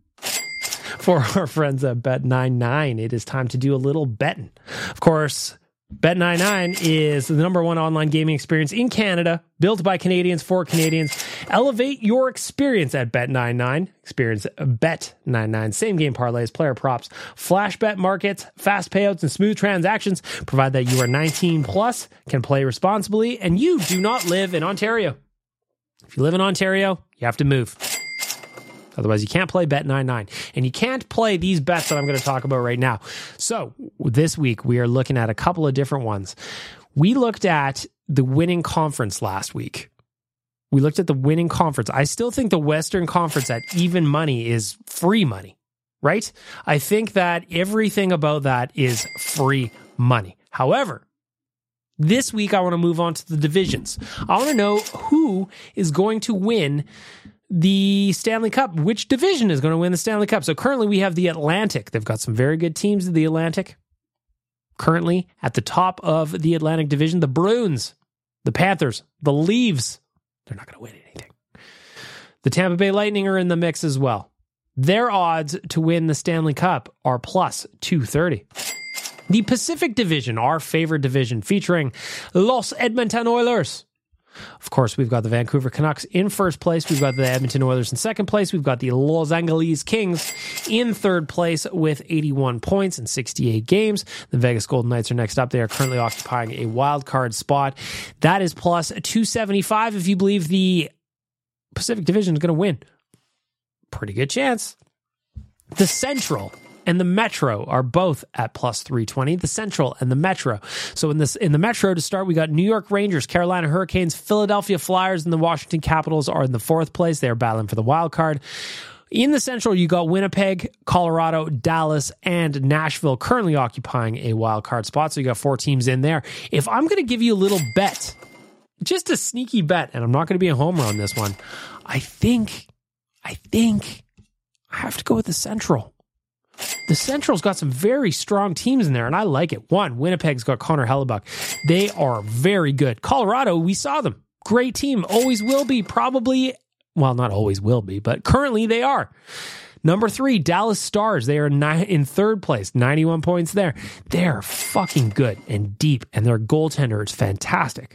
For our friends at Bet ninety-nine, it is time to do a little betting. Of course, Bet ninety-nine is the number one online gaming experience in Canada, built by Canadians for Canadians. Elevate your experience at Bet ninety-nine. Experience Bet ninety-nine. Same game parlays, player props, flash bet markets, fast payouts, and smooth transactions. Provide that you are nineteen plus, can play responsibly, and you do not live in Ontario. If you live in Ontario, you have to move. Otherwise, you can't play Bet ninety-nine. And you can't play these bets that I'm going to talk about right now. So this week, we are looking at a couple of different ones. We looked at the winning conference last week. We looked at the winning conference. I still think the Western Conference at even money is free money, right? I think that everything about that is free money. However, this week, I want to move on to the divisions. I want to know who is going to win the Stanley Cup. Which division is going to win the Stanley Cup? So currently we have the Atlantic. They've got some very good teams in the Atlantic. Currently at the top of the Atlantic division, the Bruins, the Panthers, the Leafs. They're not going to win anything. The Tampa Bay Lightning are in the mix as well. Their odds to win the Stanley Cup are plus two thirty. The Pacific Division, our favorite division, featuring Los Edmonton Oilers. Of course, we've got the Vancouver Canucks in first place. We've got the Edmonton Oilers in second place. We've got the Los Angeles Kings in third place with eighty-one points in sixty-eight games. The Vegas Golden Knights are next up. They are currently occupying a wild card spot. That is plus two seventy-five if you believe the Pacific Division is going to win. Pretty good chance. The Central and the Metro are both at plus three twenty. The Central and the Metro. So in this in the Metro to start, we got New York Rangers, Carolina Hurricanes, Philadelphia Flyers, and the Washington Capitals are in the fourth place. They are battling for the wild card. In the Central, you got Winnipeg, Colorado, Dallas, and Nashville currently occupying a wild card spot. So you got four teams in there. If I'm going to give you a little bet, just a sneaky bet, and I'm not going to be a homer on this one, I think, I think I have to go with the Central. The Central's got some very strong teams in there, and I like it. One, Winnipeg's got Connor Hellebuck. They are very good. Colorado, we saw them. Great team. Always will be. Probably, well, not always will be, but currently they are. Number three, Dallas Stars. They are in third place. ninety-one points there. They're fucking good and deep, and their goaltender is fantastic.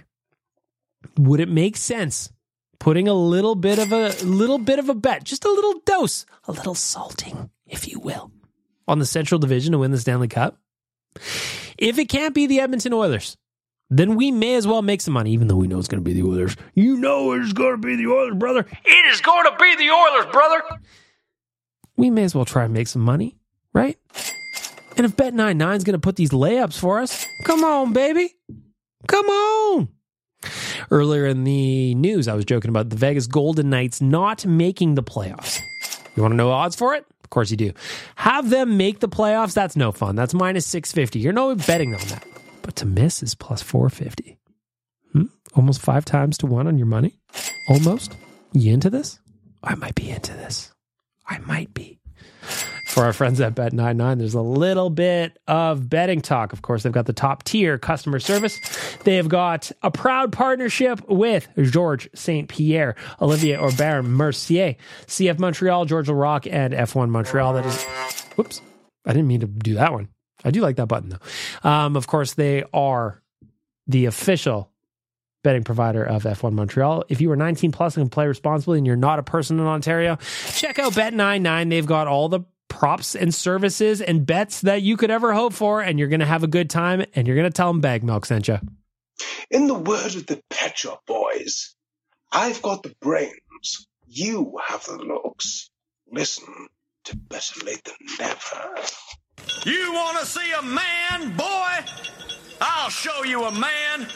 Would it make sense putting a little bit of a little bit of a bet, just a little dose, a little salting, if you will, on the Central Division to win the Stanley Cup? If it can't be the Edmonton Oilers, then we may as well make some money, even though we know it's going to be the Oilers. You know it's going to be the Oilers, brother. It is going to be the Oilers, brother. We may as well try and make some money, right? And if Bet ninety-nine is going to put these layups for us, come on, baby. Come on. Earlier in the news, I was joking about the Vegas Golden Knights not making the playoffs. You want to know odds for it? Of course you do. Have them make the playoffs, that's no fun. That's minus six fifty. You're no betting on that. But to miss is plus four fifty. Hmm? Almost five times to one on your money? Almost? You into this? I might be into this. I might be. For our friends at Bet ninety-nine, there's a little bit of betting talk. Of course, they've got the top tier customer service. They have got a proud partnership with Georges Saint Pierre, Olivier Aubert Mercier, C F Montreal, George Laraque, and F one Montreal. That is, whoops, I didn't mean to do that one. I do like that button, though. Um, of course, they are the official betting provider of F one Montreal. If you are nineteen plus and can play responsibly and you're not a person in Ontario, check out Bet ninety-nine. They've got all the props and services and bets that you could ever hope for, and you're going to have a good time, and you're going to tell them Bag Milk sent you. In the word of the Pet Shop Boys, I've got the brains, you have the looks. Listen to Better Late Than Never. You want to see a man, boy? I'll show you a man.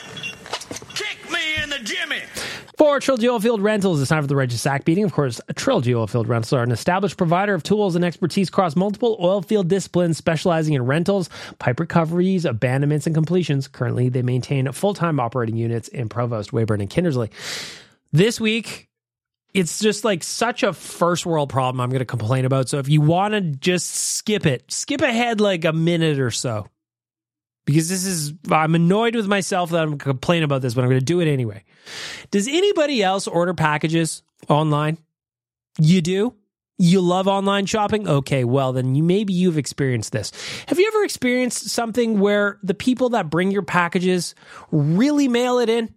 Kick me in the jimmy. For Trilogy Oilfield Rentals, it's time for the Reggie Sack beating. Of course, Trilogy Oilfield Rentals are an established provider of tools and expertise across multiple oilfield disciplines, specializing in rentals, pipe recoveries, abandonments, and completions. Currently, they maintain full-time operating units in Provost, Weyburn, and Kindersley. This week, it's just like such a first world problem I'm going to complain about. So if you want to just skip it, skip ahead like a minute or so. Because this is, I'm annoyed with myself that I'm complaining about this, but I'm going to do it anyway. Does anybody else order packages online? You do? You love online shopping? Okay, well, then you, maybe you've experienced this. Have you ever experienced something where the people that bring your packages really mail it in?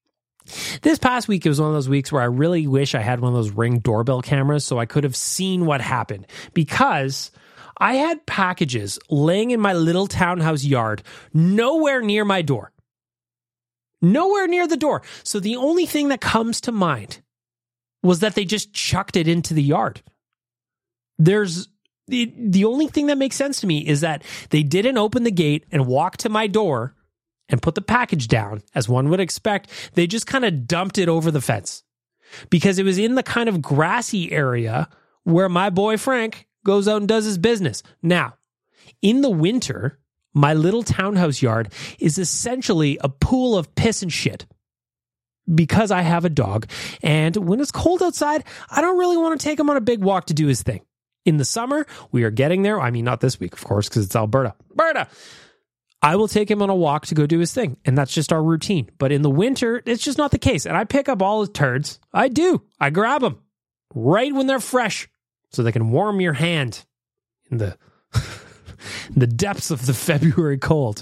This past week, it was one of those weeks where I really wish I had one of those Ring doorbell cameras so I could have seen what happened. Because I had packages laying in my little townhouse yard, nowhere near my door. Nowhere near the door. So the only thing that comes to mind was that they just chucked it into the yard. There's the, the only thing that makes sense to me is that they didn't open the gate and walk to my door and put the package down, as one would expect. They just kind of dumped it over the fence because it was in the kind of grassy area where my boy Frank goes out and does his business. Now, in the winter, my little townhouse yard is essentially a pool of piss and shit because I have a dog. And when it's cold outside, I don't really want to take him on a big walk to do his thing. In the summer, we are getting there. I mean, not this week, of course, because it's Alberta. Alberta! I will take him on a walk to go do his thing. And that's just our routine. But in the winter, it's just not the case. And I pick up all his turds. I do. I grab them right when they're fresh, so they can warm your hand in the in the depths of the February cold.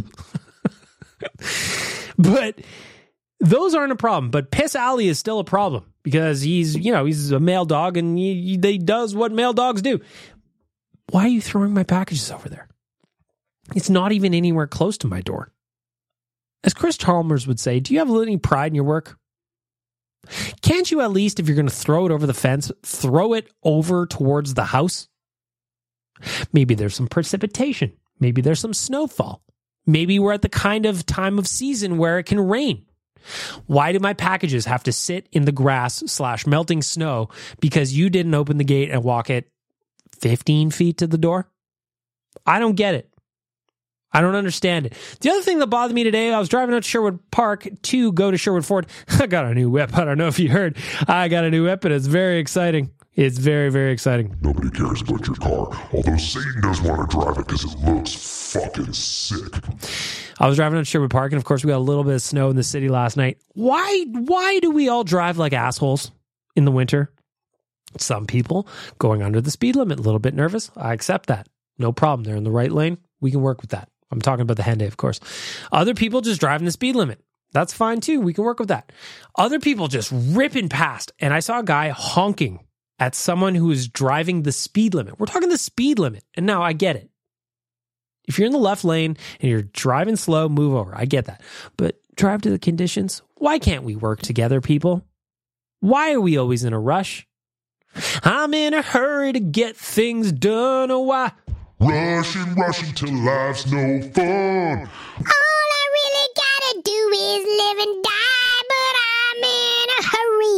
But those aren't a problem. But Piss Alley is still a problem because he's, you know, he's a male dog and he, he does what male dogs do. Why are you throwing my packages over there? It's not even anywhere close to my door. As Chris Chalmers would say, do you have any pride in your work? Can't you at least, if you're going to throw it over the fence, throw it over towards the house? Maybe there's some precipitation. Maybe there's some snowfall. Maybe we're at the kind of time of season where it can rain. Why do my packages have to sit in the grass slash melting snow because you didn't open the gate and walk it fifteen feet to the door? I don't get it. I don't understand it. The other thing that bothered me today, I was driving out to Sherwood Park to go to Sherwood Ford. I got a new whip. I don't know if you heard. I got a new whip, and it's very exciting. It's very, very exciting. Nobody cares about your car, although Satan does want to drive it because it looks fucking sick. I was driving out to Sherwood Park, and of course, we got a little bit of snow in the city last night. Why, why do we all drive like assholes in the winter? Some people going under the speed limit, a little bit nervous. I accept that. No problem. They're in the right lane. We can work with that. I'm talking about the Hyundai, of course. Other people just driving the speed limit. That's fine too. We can work with that. Other people just ripping past. And I saw a guy honking at someone who is driving the speed limit. We're talking the speed limit. And now I get it. If you're in the left lane and you're driving slow, move over. I get that. But drive to the conditions. Why can't we work together, people? Why are we always in a rush? I'm in a hurry to get things done. Oh, why? Rushing, rushing till life's no fun. All I really gotta do is live and die, but I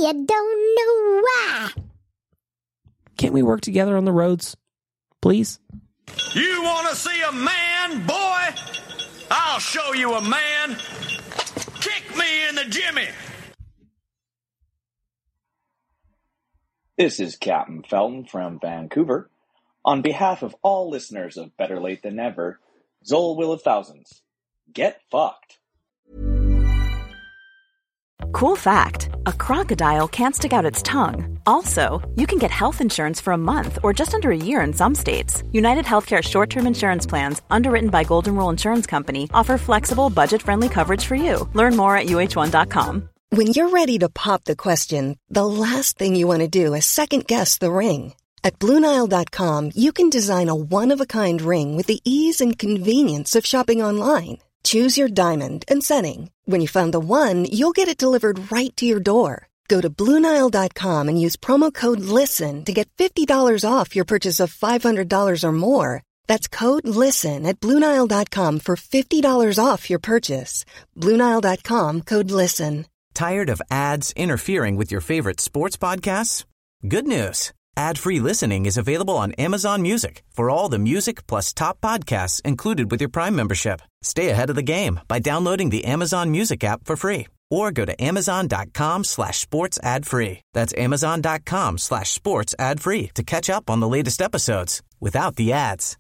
you don't know why. Can't we work together on the roads, please? You want to see a man, boy? I'll show you a man. Kick me in the jimmy. This is Captain Felton from Vancouver. On behalf of all listeners of Better Late Than Never, Zol Will of Thousands, get fucked. Cool fact, a crocodile can't stick out its tongue. Also, you can get health insurance for a month or just under a year in some states. United Healthcare short-term insurance plans, underwritten by Golden Rule Insurance Company, offer flexible, budget-friendly coverage for you. Learn more at U H one dot com. When you're ready to pop the question, the last thing you want to do is second-guess the ring. At Blue Nile dot com, you can design a one-of-a-kind ring with the ease and convenience of shopping online. Choose your diamond and setting. When you find the one, you'll get it delivered right to your door. Go to Blue Nile dot com and use promo code LISTEN to get fifty dollars off your purchase of five hundred dollars or more. That's code LISTEN at Blue Nile dot com for fifty dollars off your purchase. Blue Nile dot com, code LISTEN. Tired of ads interfering with your favorite sports podcasts? Good news. Ad-free listening is available on Amazon Music for all the music plus top podcasts included with your Prime membership. Stay ahead of the game by downloading the Amazon Music app for free or go to amazon.com slash sports ad free. That's amazon.com slash sports ad free to catch up on the latest episodes without the ads.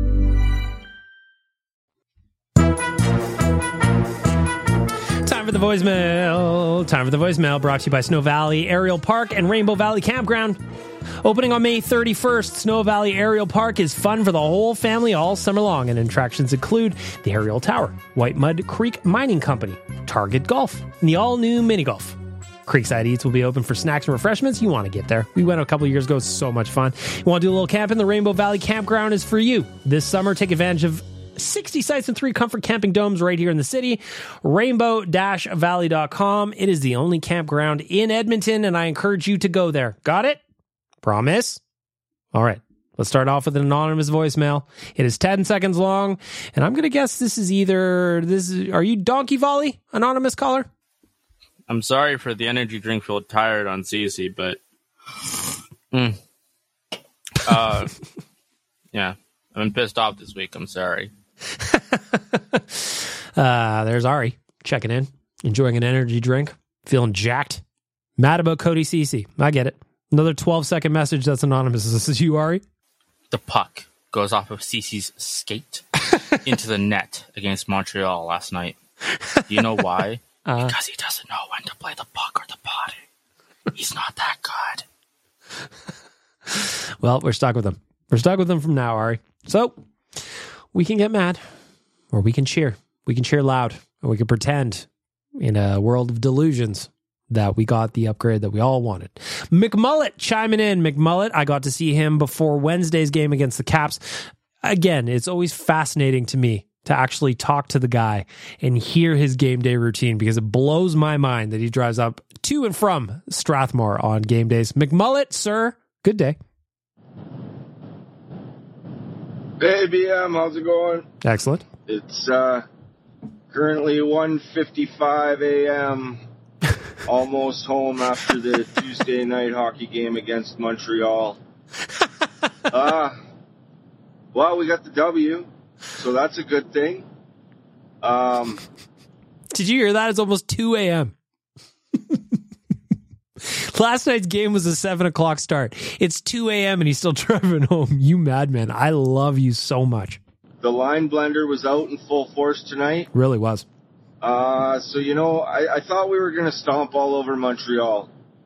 Time for the voicemail. Time for the voicemail brought to you by Snow Valley Aerial Park and Rainbow Valley Campground. Opening on May thirty-first, Snow Valley Aerial Park is fun for the whole family all summer long, and attractions include the Aerial Tower, White Mud Creek Mining Company, Target Golf, and the all-new Mini Golf. Creekside Eats will be open for snacks and refreshments. You want to get there. We went a couple of years ago. It's so much fun. You want to do a little camping? The Rainbow Valley Campground is for you. This summer, take advantage of sixty sites and three comfort camping domes right here in the city. rainbow dash valley dot com. It is the only campground in Edmonton, and I encourage you to go there. Got it? Promise? All right. Let's start off with an anonymous voicemail. It is ten seconds long, and I'm going to guess this is either... this. Is, are you Donkey Volley, anonymous caller? I'm sorry for the energy drink feel tired on C C, but... Mm. Uh, yeah. I've been pissed off this week. I'm sorry. uh, there's Ari checking in, enjoying an energy drink, feeling jacked, mad about Cody Ceci. I get it. Another twelve second message that's anonymous. Is this you, Ari? The puck goes off of Ceci's skate into the net against Montreal last night. Do you know why? Uh, because he doesn't know when to play the puck or the potty. He's not that good. Well, we're stuck with him. We're stuck with him from now, Ari. So, we can get mad, or we can cheer. We can cheer loud, or we can pretend in a world of delusions that we got the upgrade that we all wanted. McMullet chiming in. McMullet, I got to see him before Wednesday's game against the Caps. Again, it's always fascinating to me to actually talk to the guy and hear his game day routine, because it blows my mind that he drives up to and from Strathmore on game days. McMullet, sir, good day. Hey, B M, how's it going? Excellent. It's uh, currently one fifty-five a.m., almost home after the Tuesday night hockey game against Montreal. Uh, well, we got the W, so that's a good thing. Um, Did you hear that? It's almost two a.m. Last night's game was a seven o'clock start. It's two a.m. and he's still driving home. You madman. I love you so much. The line blender was out in full force tonight. Really was. Uh, so, you know, I, I thought we were going to stomp all over Montreal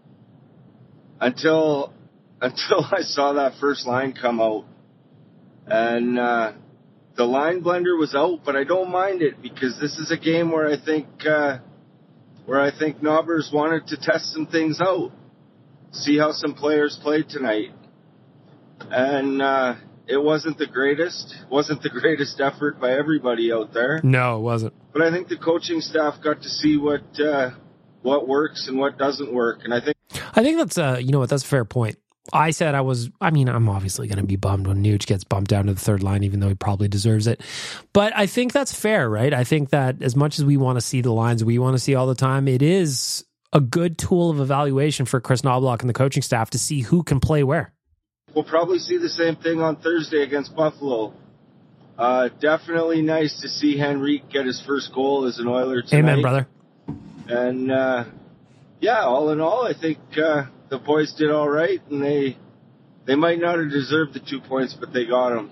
until, until I saw that first line come out. And, uh, the line blender was out, but I don't mind it, because this is a game where I think, uh, where I think Knobbers wanted to test some things out, see how some players played tonight. And, uh, it wasn't the greatest, wasn't the greatest effort by everybody out there. No, it wasn't. But I think the coaching staff got to see what uh, what works and what doesn't work. And I think I think that's uh, you know what, that's a fair point. I said I was, I mean, I'm obviously going to be bummed when Nuge gets bumped down to the third line, even though he probably deserves it. But I think that's fair, right? I think that as much as we want to see the lines we want to see all the time, it is a good tool of evaluation for Chris Knobloch and the coaching staff to see who can play where. We'll probably see the same thing on Thursday against Buffalo. Uh, definitely nice to see Henrique get his first goal as an Oiler tonight. Amen, brother. And, uh, yeah, all in all, I think uh, the boys did all right, and they they might not have deserved the two points, but they got them.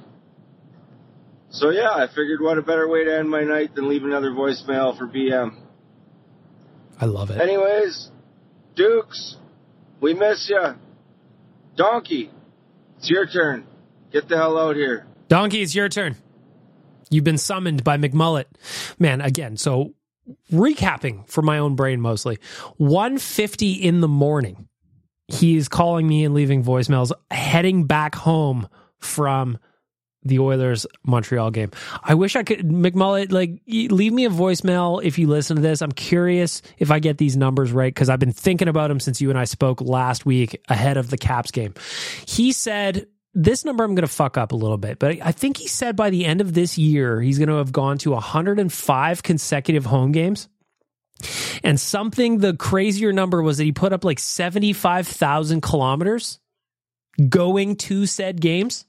So, yeah, I figured what a better way to end my night than leave another voicemail for B M. I love it. Anyways, Dukes, we miss ya. Donkey, it's your turn. Get the hell out here. Donkey, it's your turn. You've been summoned by McMullet. Man, again, so recapping for my own brain mostly. one fifty in the morning, he is calling me and leaving voicemails, heading back home from the Oilers Montreal game. I wish I could, McMullet, like, leave me a voicemail if you listen to this. I'm curious if I get these numbers right, because I've been thinking about him since you and I spoke last week ahead of the Caps game. He said, this number I'm going to fuck up a little bit, but I think he said by the end of this year, he's going to have gone to one hundred five consecutive home games. And something, the crazier number was that he put up like seventy-five thousand kilometers going to said games.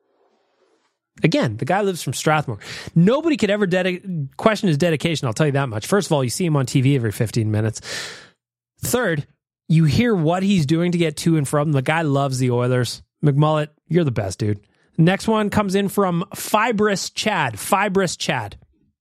Again, the guy lives from Strathmore. Nobody could ever dedi- question his dedication, I'll tell you that much. First of all, you see him on T V every fifteen minutes. Third, you hear what he's doing to get to and from. The guy loves the Oilers. McMullet, you're the best, dude. Next one comes in from Fibrous Chad. Fibrous Chad.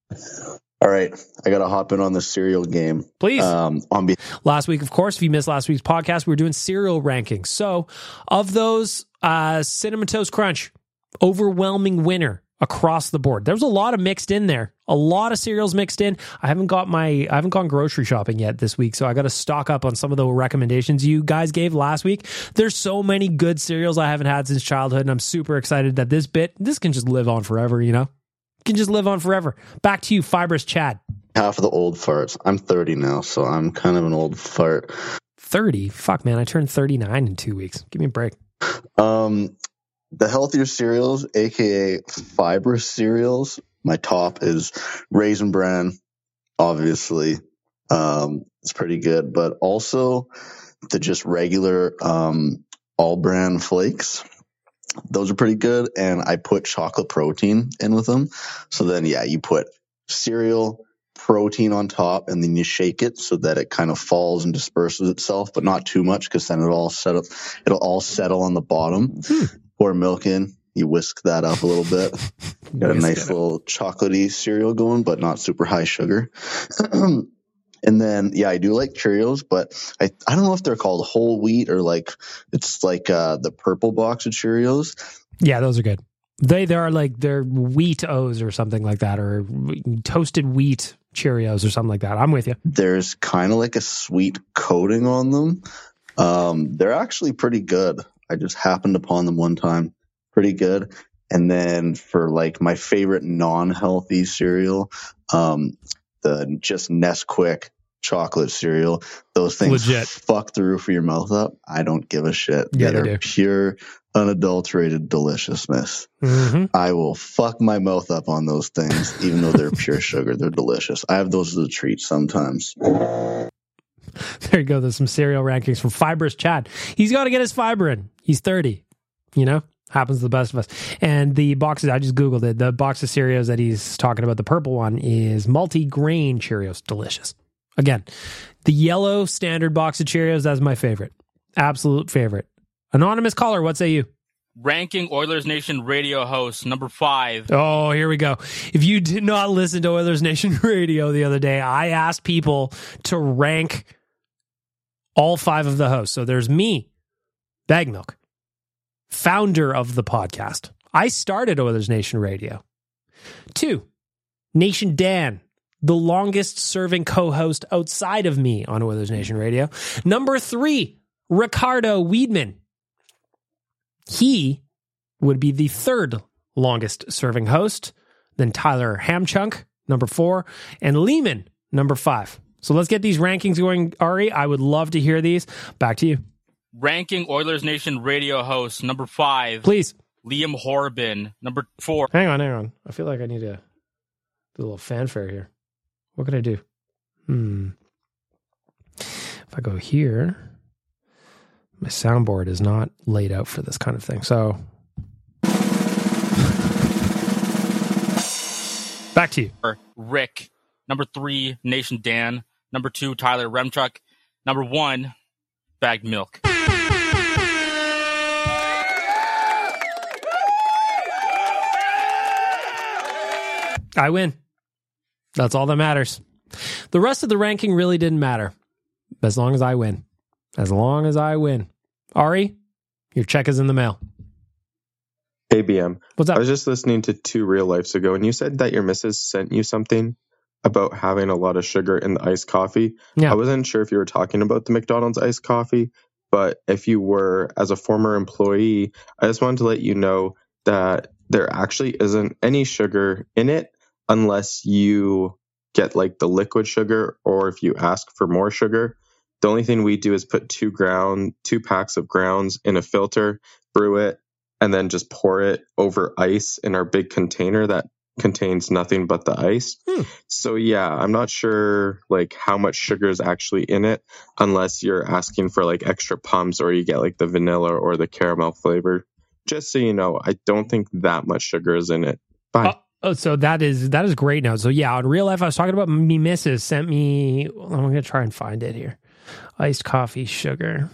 All right, I got to hop in on the cereal game. Please. Um, on be- last week, of course, if you missed last week's podcast, we were doing cereal rankings. So, of those, uh, Cinnamon Toast Crunch, overwhelming winner across the board. There's a lot of mixed in there. A lot of cereals mixed in. I haven't got my, I haven't gone grocery shopping yet this week, so I got to stock up on some of the recommendations you guys gave last week. There's so many good cereals I haven't had since childhood, and I'm super excited that this bit, this can just live on forever, you know? It can just live on forever. Back to you, Fibrous Chad. Half of the old farts. I'm thirty now, so I'm kind of an old fart. thirty? Fuck, man, I turned thirty-nine in two weeks. Give me a break. Um... The healthier cereals, a k a fibrous cereals, my top is Raisin Bran, obviously. Um, it's pretty good. But also the just regular um, all-bran flakes. Those are pretty good. And I put chocolate protein in with them. So then, yeah, you put cereal, protein on top, and then you shake it so that it kind of falls and disperses itself, but not too much, because then it'll all settle, it'll all settle on the bottom. Hmm. Pour milk in, you whisk that up a little bit. Got a nice little chocolatey cereal going, but not super high sugar. And then, yeah, I do like Cheerios, but I, I don't know if they're called whole wheat or like, it's like uh, the purple box of Cheerios. Yeah, those are good. They, they are like, they're wheat O's or something like that, or toasted wheat Cheerios or something like that. I'm with you. There's kind of like a sweet coating on them. Um, they're actually pretty good. I just happened upon them one time. Pretty good. And then for like my favorite non-healthy cereal, um, the just Nesquik chocolate cereal. Those things Legit. Fuck the roof of your mouth up. I don't give a shit. Yeah, They're they do. Pure, unadulterated deliciousness. Mm-hmm. I will fuck my mouth up on those things, even though they're pure sugar. They're delicious. I have those as a treat sometimes. There you go. There's some cereal rankings from Fibrous Chad. He's got to get his fiber in. He's thirty. You know, happens to the best of us. And the boxes, I just Googled it. The box of Cheerios that he's talking about, the purple one, is multi-grain Cheerios. Delicious. Again, the yellow standard box of Cheerios, that's my favorite. Absolute favorite. Anonymous caller, what say you? Ranking Oilers Nation radio host, number five. Oh, here we go. If you did not listen to Oilers Nation radio the other day, I asked people to rank all five of the hosts. So there's me, Bag Milk, founder of the podcast. I started Oilers Nation Radio. Two, Nation Dan, the longest serving co-host outside of me on Oilers Nation Radio. Number three, Ricardo Weedman. He would be the third longest serving host. Then Tyler Hamchunk, number four, and Lehman, number five. So let's get these rankings going, Ari. I would love to hear these. Back to you. Ranking Oilers Nation radio host, number five. Please. Liam Horbin, number four. Hang on, hang on. I feel like I need to do a little fanfare here. What could I do? Hmm. If if I go here, my soundboard is not laid out for this kind of thing. So back to you. Rick. Number three, Nation Dan. Number two, Tyler Remchuk. Number one, Bagged Milk. I win. That's all that matters. The rest of the ranking really didn't matter. As long as I win. As long as I win. Ari, your check is in the mail. Hey, B M. What's up? I was just listening to two real lives ago, and you said that your missus sent you something about having a lot of sugar in the iced coffee. Yeah. I wasn't sure if you were talking about the McDonald's iced coffee, but if you were, as a former employee, I just wanted to let you know that there actually isn't any sugar in it unless you get like the liquid sugar or if you ask for more sugar. The only thing we do is put two ground, two packs of grounds in a filter, brew it, and then just pour it over ice in our big container that contains nothing but the ice. Hmm. So yeah, I'm not sure like how much sugar is actually in it unless you're asking for like extra pumps or you get like the vanilla or the caramel flavor. Just so you know, I don't think that much sugar is in it. Bye. Oh, oh, so that is that is great now. So yeah, in real life, I was talking about me missus sent me, I'm going to try and find it here. Iced coffee sugar.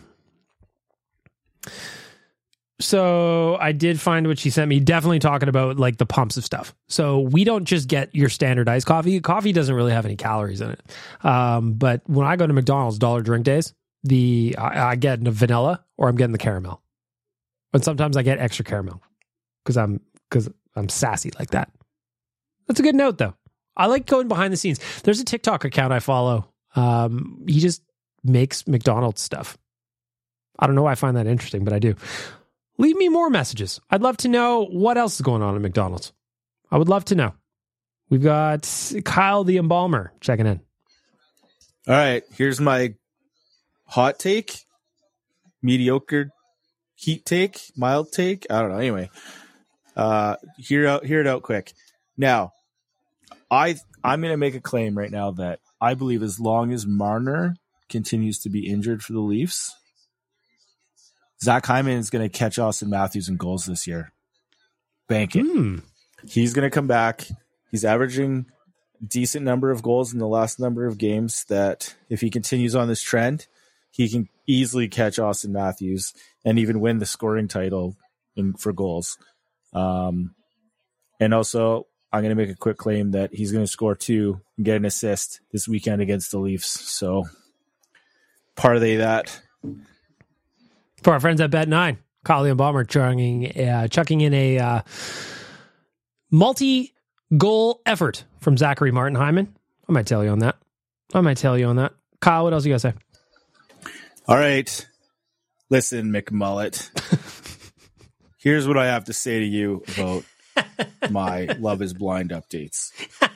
So I did find what she sent me, definitely talking about like the pumps of stuff. So we don't just get your standard iced coffee. Coffee doesn't really have any calories in it. Um, but when I go to McDonald's dollar drink days, the I, I get the vanilla or I'm getting the caramel. And sometimes I get extra caramel because I'm because I'm sassy like that. That's a good note though. I like going behind the scenes. There's a TikTok account I follow. Um, he just makes McDonald's stuff. I don't know why I find that interesting, but I do. Leave me more messages. I'd love to know what else is going on at McDonald's. I would love to know. We've got Kyle the Embalmer checking in. All right, here's my hot take, mediocre heat take, mild take. I don't know. Anyway, uh, hear out, hear it out quick. Now, I I'm going to make a claim right now that I believe as long as Marner continues to be injured for the Leafs, Zach Hyman is going to catch Austin Matthews in goals this year. Bank it. Mm. He's going to come back. He's averaging a decent number of goals in the last number of games that if he continues on this trend, he can easily catch Austin Matthews and even win the scoring title in, for goals. Um, and also, I'm going to make a quick claim that he's going to score two and get an assist this weekend against the Leafs. So, parlay that. For our friends at Bet nine, Kyle the Embalmer chucking, uh, chucking in a uh, multi-goal effort from Zachary Martin Hyman. I might tell you on that. I might tell you on that. Kyle, what else you got to say? All right. Listen, McMullet. Here's what I have to say to you about my Love is Blind updates.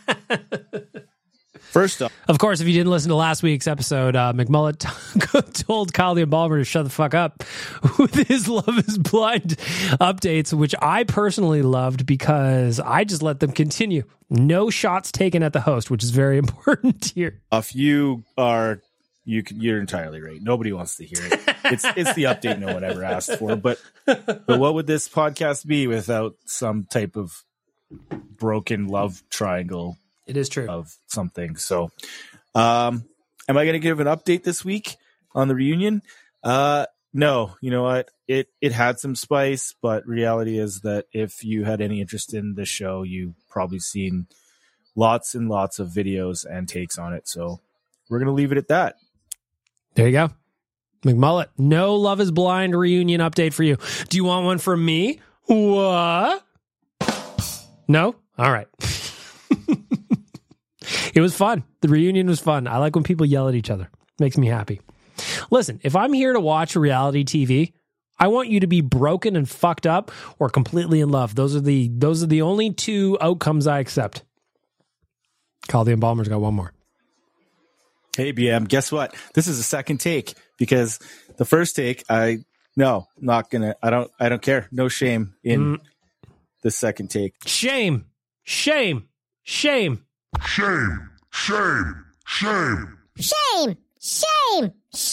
First off, of course, if you didn't listen to last week's episode, uh, McMullet t- told Kyle the Embalmer to shut the fuck up with his Love is Blind updates, which I personally loved because I just let them continue. No shots taken at the host, which is very important here. If you are, you can, you're entirely right. Nobody wants to hear it. It's it's the update no one ever asked for. But but what would this podcast be without some type of broken love triangle? It is true. Of something. So, um, am I going to give an update this week on the reunion? Uh, no. You know what? It it had some spice, but reality is that if you had any interest in the show, you probably seen lots and lots of videos and takes on it. So we're going to leave it at that. There you go. McMullet, no Love is Blind reunion update for you. Do you want one from me? What? No? All right. It was fun. The reunion was fun. I like when people yell at each other. Makes me happy. Listen, if I'm here to watch reality T V, I want you to be broken and fucked up or completely in love. Those are the those are the only two outcomes I accept. Kyle the Embalmer's got one more. Hey, B M, guess what? This is a second take because the first take, I no, not gonna. I don't. I don't care. No shame in mm. the second take. Shame, shame, shame. Shame, shame, shame. Shame, shame, shame.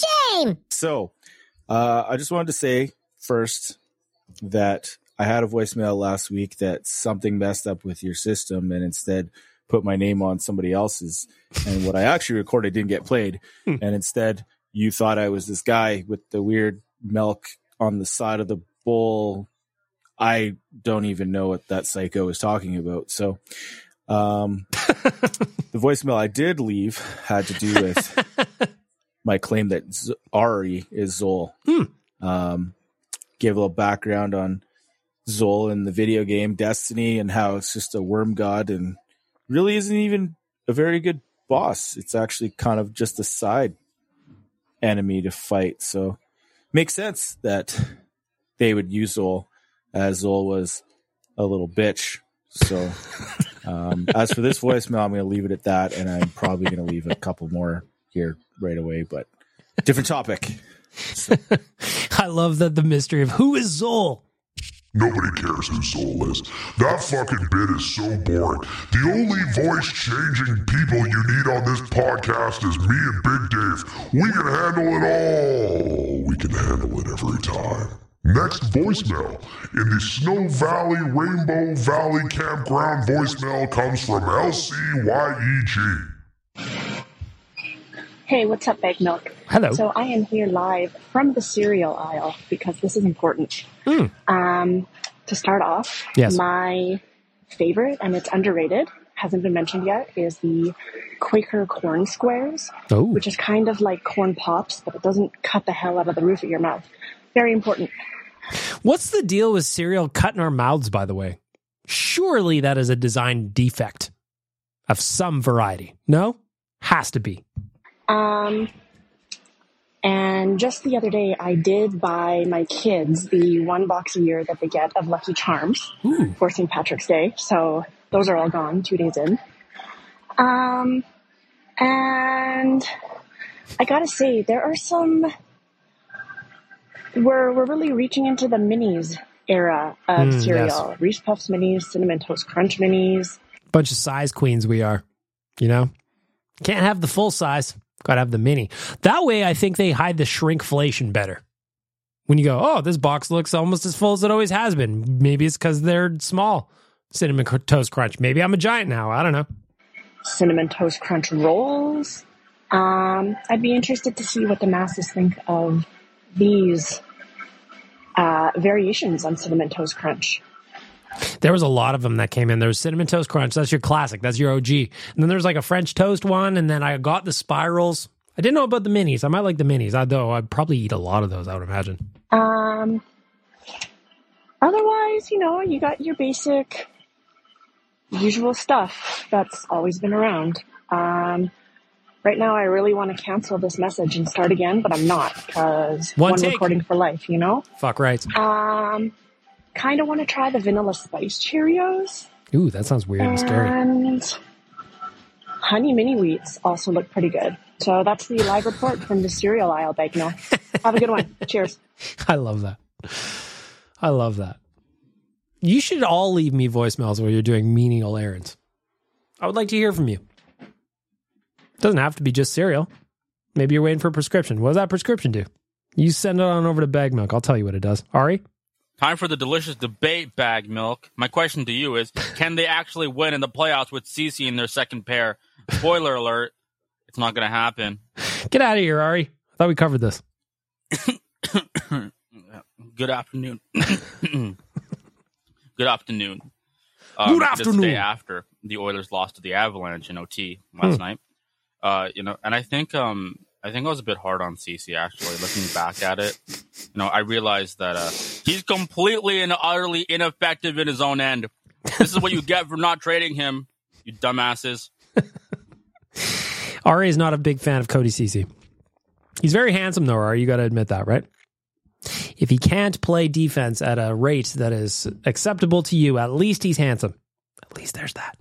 game. So, uh, I just wanted to say first that I had a voicemail last week that something messed up with your system and instead put my name on somebody else's. And what I actually recorded didn't get played. And instead, you thought I was this guy with the weird milk on the side of the bowl. I don't even know what that psycho is talking about. So, um, the voicemail I did leave had to do with my claim that Z- Ari is Zol. Hmm. Um, gave a little background on Zol in the video game Destiny and how it's just a worm god and really isn't even a very good boss. It's actually kind of just a side enemy to fight. So makes sense that they would use Zol, as Zol was a little bitch. So um, as for this voicemail, I'm going to leave it at that, and I'm probably going to leave a couple more here right away, but different topic. So. I love that the mystery of who is Zol. Nobody cares who Zol is. That fucking bit is so boring. The only voice-changing people you need on this podcast is me and Big Dave. We can handle it all. We can handle it every time. Next voicemail in the Snow Valley Rainbow Valley Campground voicemail comes from L C Y E G. Hey, what's up, Bag Milk? Hello. So I am here live from the cereal aisle because this is important. Mm. Um, to start off, yes. my favorite, and it's underrated, hasn't been mentioned yet, is the Quaker Corn Squares, oh. which is kind of like corn pops, but it doesn't cut the hell out of the roof of your mouth. Very important. What's the deal with cereal cutting our mouths, by the way? Surely that is a design defect of some variety. No? Has to be. Um, and just the other day, I did buy my kids the one box a year that they get of Lucky Charms Ooh. for Saint Patrick's Day. So those are all gone two days in. Um, and I gotta say, there are some, we're, we're really reaching into the minis era of Mm, cereal. yes. Reese Puffs minis, Cinnamon Toast Crunch minis. Bunch of size queens we are, you know? Can't have the full size. Got to have the mini. That way, I think they hide the shrinkflation better. When you go, oh, this box looks almost as full as it always has been. Maybe it's because they're small. Cinnamon Toast Crunch. Maybe I'm a giant now. I don't know. Cinnamon Toast Crunch rolls. Um, I'd be interested to see what the masses think of these uh, variations on Cinnamon Toast Crunch. There was a lot of them that came in. There was Cinnamon Toast Crunch. That's your classic. That's your O G. And then there's like a French toast one. And then I got the spirals. I didn't know about the minis. I might like the minis. I though I'd probably eat a lot of those, I would imagine. Um, otherwise, you know, you got your basic, usual stuff that's always been around. Um, right now, I really want to cancel this message and start again, but I'm not because One one take. recording for life, you know? Fuck right. Um, kind of want to try the Vanilla Spice Cheerios. Ooh, that sounds weird and scary. And Honey Mini Wheats also look pretty good. So that's the live report from the cereal aisle, Bagno. Have a good one. Cheers. I love that. I love that. You should all leave me voicemails while you're doing menial errands. I would like to hear from you. Doesn't have to be just cereal. Maybe you're waiting for a prescription. What does that prescription do? You send it on over to Bag Milk. I'll tell you what it does. Ari? Time for the delicious debate, Bag Milk. My question to you is, can they actually win in the playoffs with Cece in their second pair? Spoiler alert, it's not going to happen. Get out of here, Ari. I thought we covered this. Good afternoon. Good afternoon. Good This afternoon. day after the Oilers lost to the Avalanche in O T last Hmm. night. Uh, you know, and I think um, I think I was a bit hard on Cece, actually, looking back at it. You know, I realized that uh, he's completely and utterly ineffective in his own end. This is what you get for not trading him, you dumbasses. Ari is not a big fan of Cody Cece. He's very handsome, though, Ari. You got to admit that, right? If he can't play defense at a rate that is acceptable to you, at least he's handsome. At least there's that.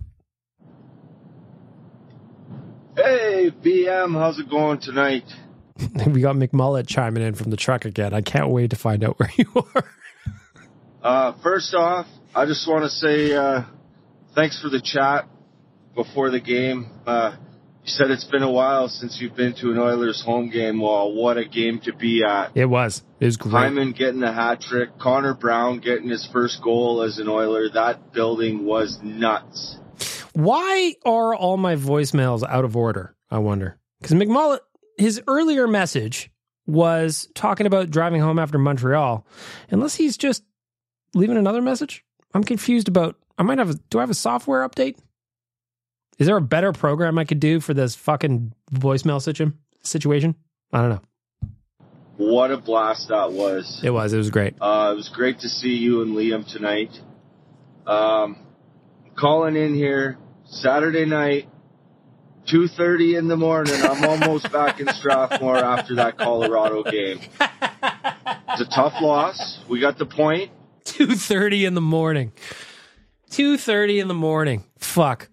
Hey, B M, how's it going tonight? We got McMullet chiming in from the truck again. I can't wait to find out where you are. Uh, first off, I just want to say uh, thanks for the chat before the game. Uh, You said it's been a while since you've been to an Oilers home game. Well, what a game to be at. It was. It was great. Hyman getting the hat trick. Connor Brown getting his first goal as an Oiler. That building was nuts. Why are all my voicemails out of order, I wonder? Because McMullet, his earlier message was talking about driving home after Montreal. Unless he's just leaving another message? I'm confused about... I might have... A, do I have a software update? Is there a better program I could do for this fucking voicemail situ- situation? I don't know. What a blast that was. It was. It was great. Uh, it was great to see you and Liam tonight. Um, calling in here Saturday night, two thirty in the morning. I'm almost back in Strathmore after that Colorado game. It's a tough loss. We got the point. two thirty in the morning. two thirty in the morning. Fuck.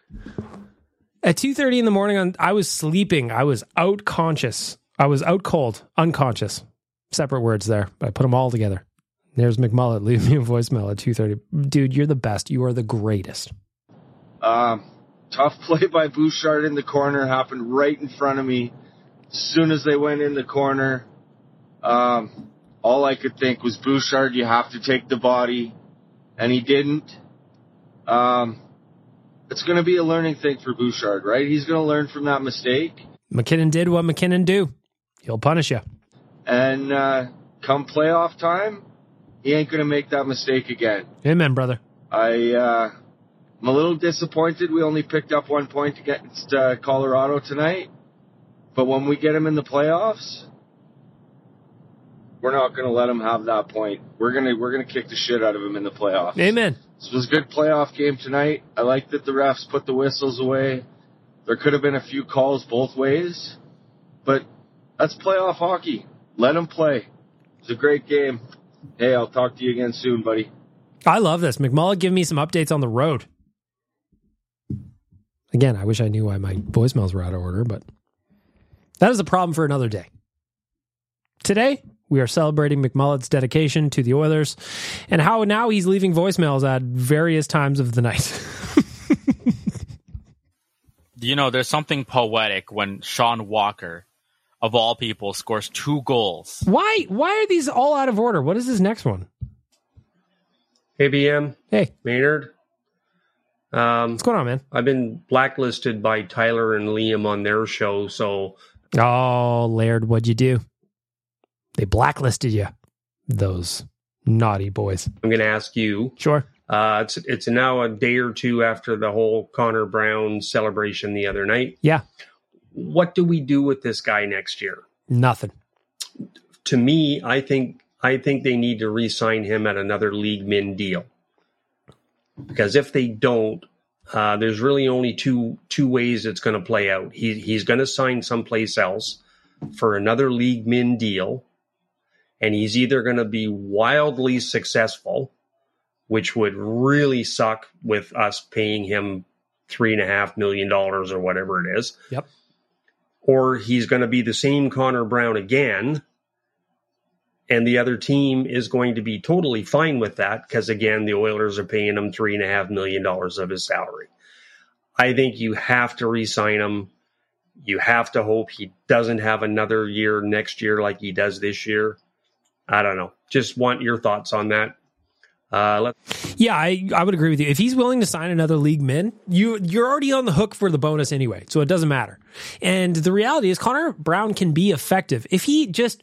At two thirty in the morning, on, I was sleeping. I was out conscious. I was out cold, unconscious. Separate words there, but I put them all together. There's McMullet leaving me a voicemail at two thirty. Dude, you're the best. You are the greatest. Um, tough play by Bouchard in the corner. Happened right in front of me. As soon as they went in the corner, um, all I could think was, Bouchard, you have to take the body. And he didn't. Um... It's going to be a learning thing for Bouchard, right? He's going to learn from that mistake. McKinnon did what McKinnon do. He'll punish you. And uh, come playoff time, he ain't going to make that mistake again. Amen, brother. I, uh, I'm a little disappointed we only picked up one point against uh, Colorado tonight. But when we get him in the playoffs, we're not going to let him have that point. We're going to we're going to kick the shit out of him in the playoffs. Amen. This was a good playoff game tonight. I like that the refs put the whistles away. There could have been a few calls both ways, but that's playoff hockey. Let them play. It's a great game. Hey, I'll talk to you again soon, buddy. I love this. McMullet, give me some updates on the road. Again, I wish I knew why my voicemails were out of order, but that is a problem for another day. Today, we are celebrating McMullet's dedication to the Oilers and how now he's leaving voicemails at various times of the night. You know, there's something poetic when Sean Walker, of all people, scores two goals. Why Why are these all out of order? What is this next one? Hey, B M. Hey. Maynard. Um, What's going on, man? I've been blacklisted by Tyler and Liam on their show, so... Oh, Laird, what'd you do? They blacklisted you. Those naughty boys. I'm going to ask you. Sure. Uh, it's it's now a day or two after the whole Connor Brown celebration the other night. Yeah. What do we do with this guy next year? Nothing. To me, I think I think they need to re-sign him at another league min deal. Because if they don't, uh, there's really only two two ways it's going to play out. He he's going to sign someplace else for another league min deal. And he's either going to be wildly successful, which would really suck with us paying him three and a half million dollars or whatever it is. Yep. Or he's going to be the same Connor Brown again, and the other team is going to be totally fine with that because, again, the Oilers are paying him three and a half million dollars of his salary. I think you have to re-sign him. You have to hope he doesn't have another year next year like he does this year. I don't know. Just want your thoughts on that. Uh, let- yeah, I, I would agree with you. If he's willing to sign another league min, you, you're already on the hook for the bonus anyway, so it doesn't matter. And the reality is Connor Brown can be effective. If he just...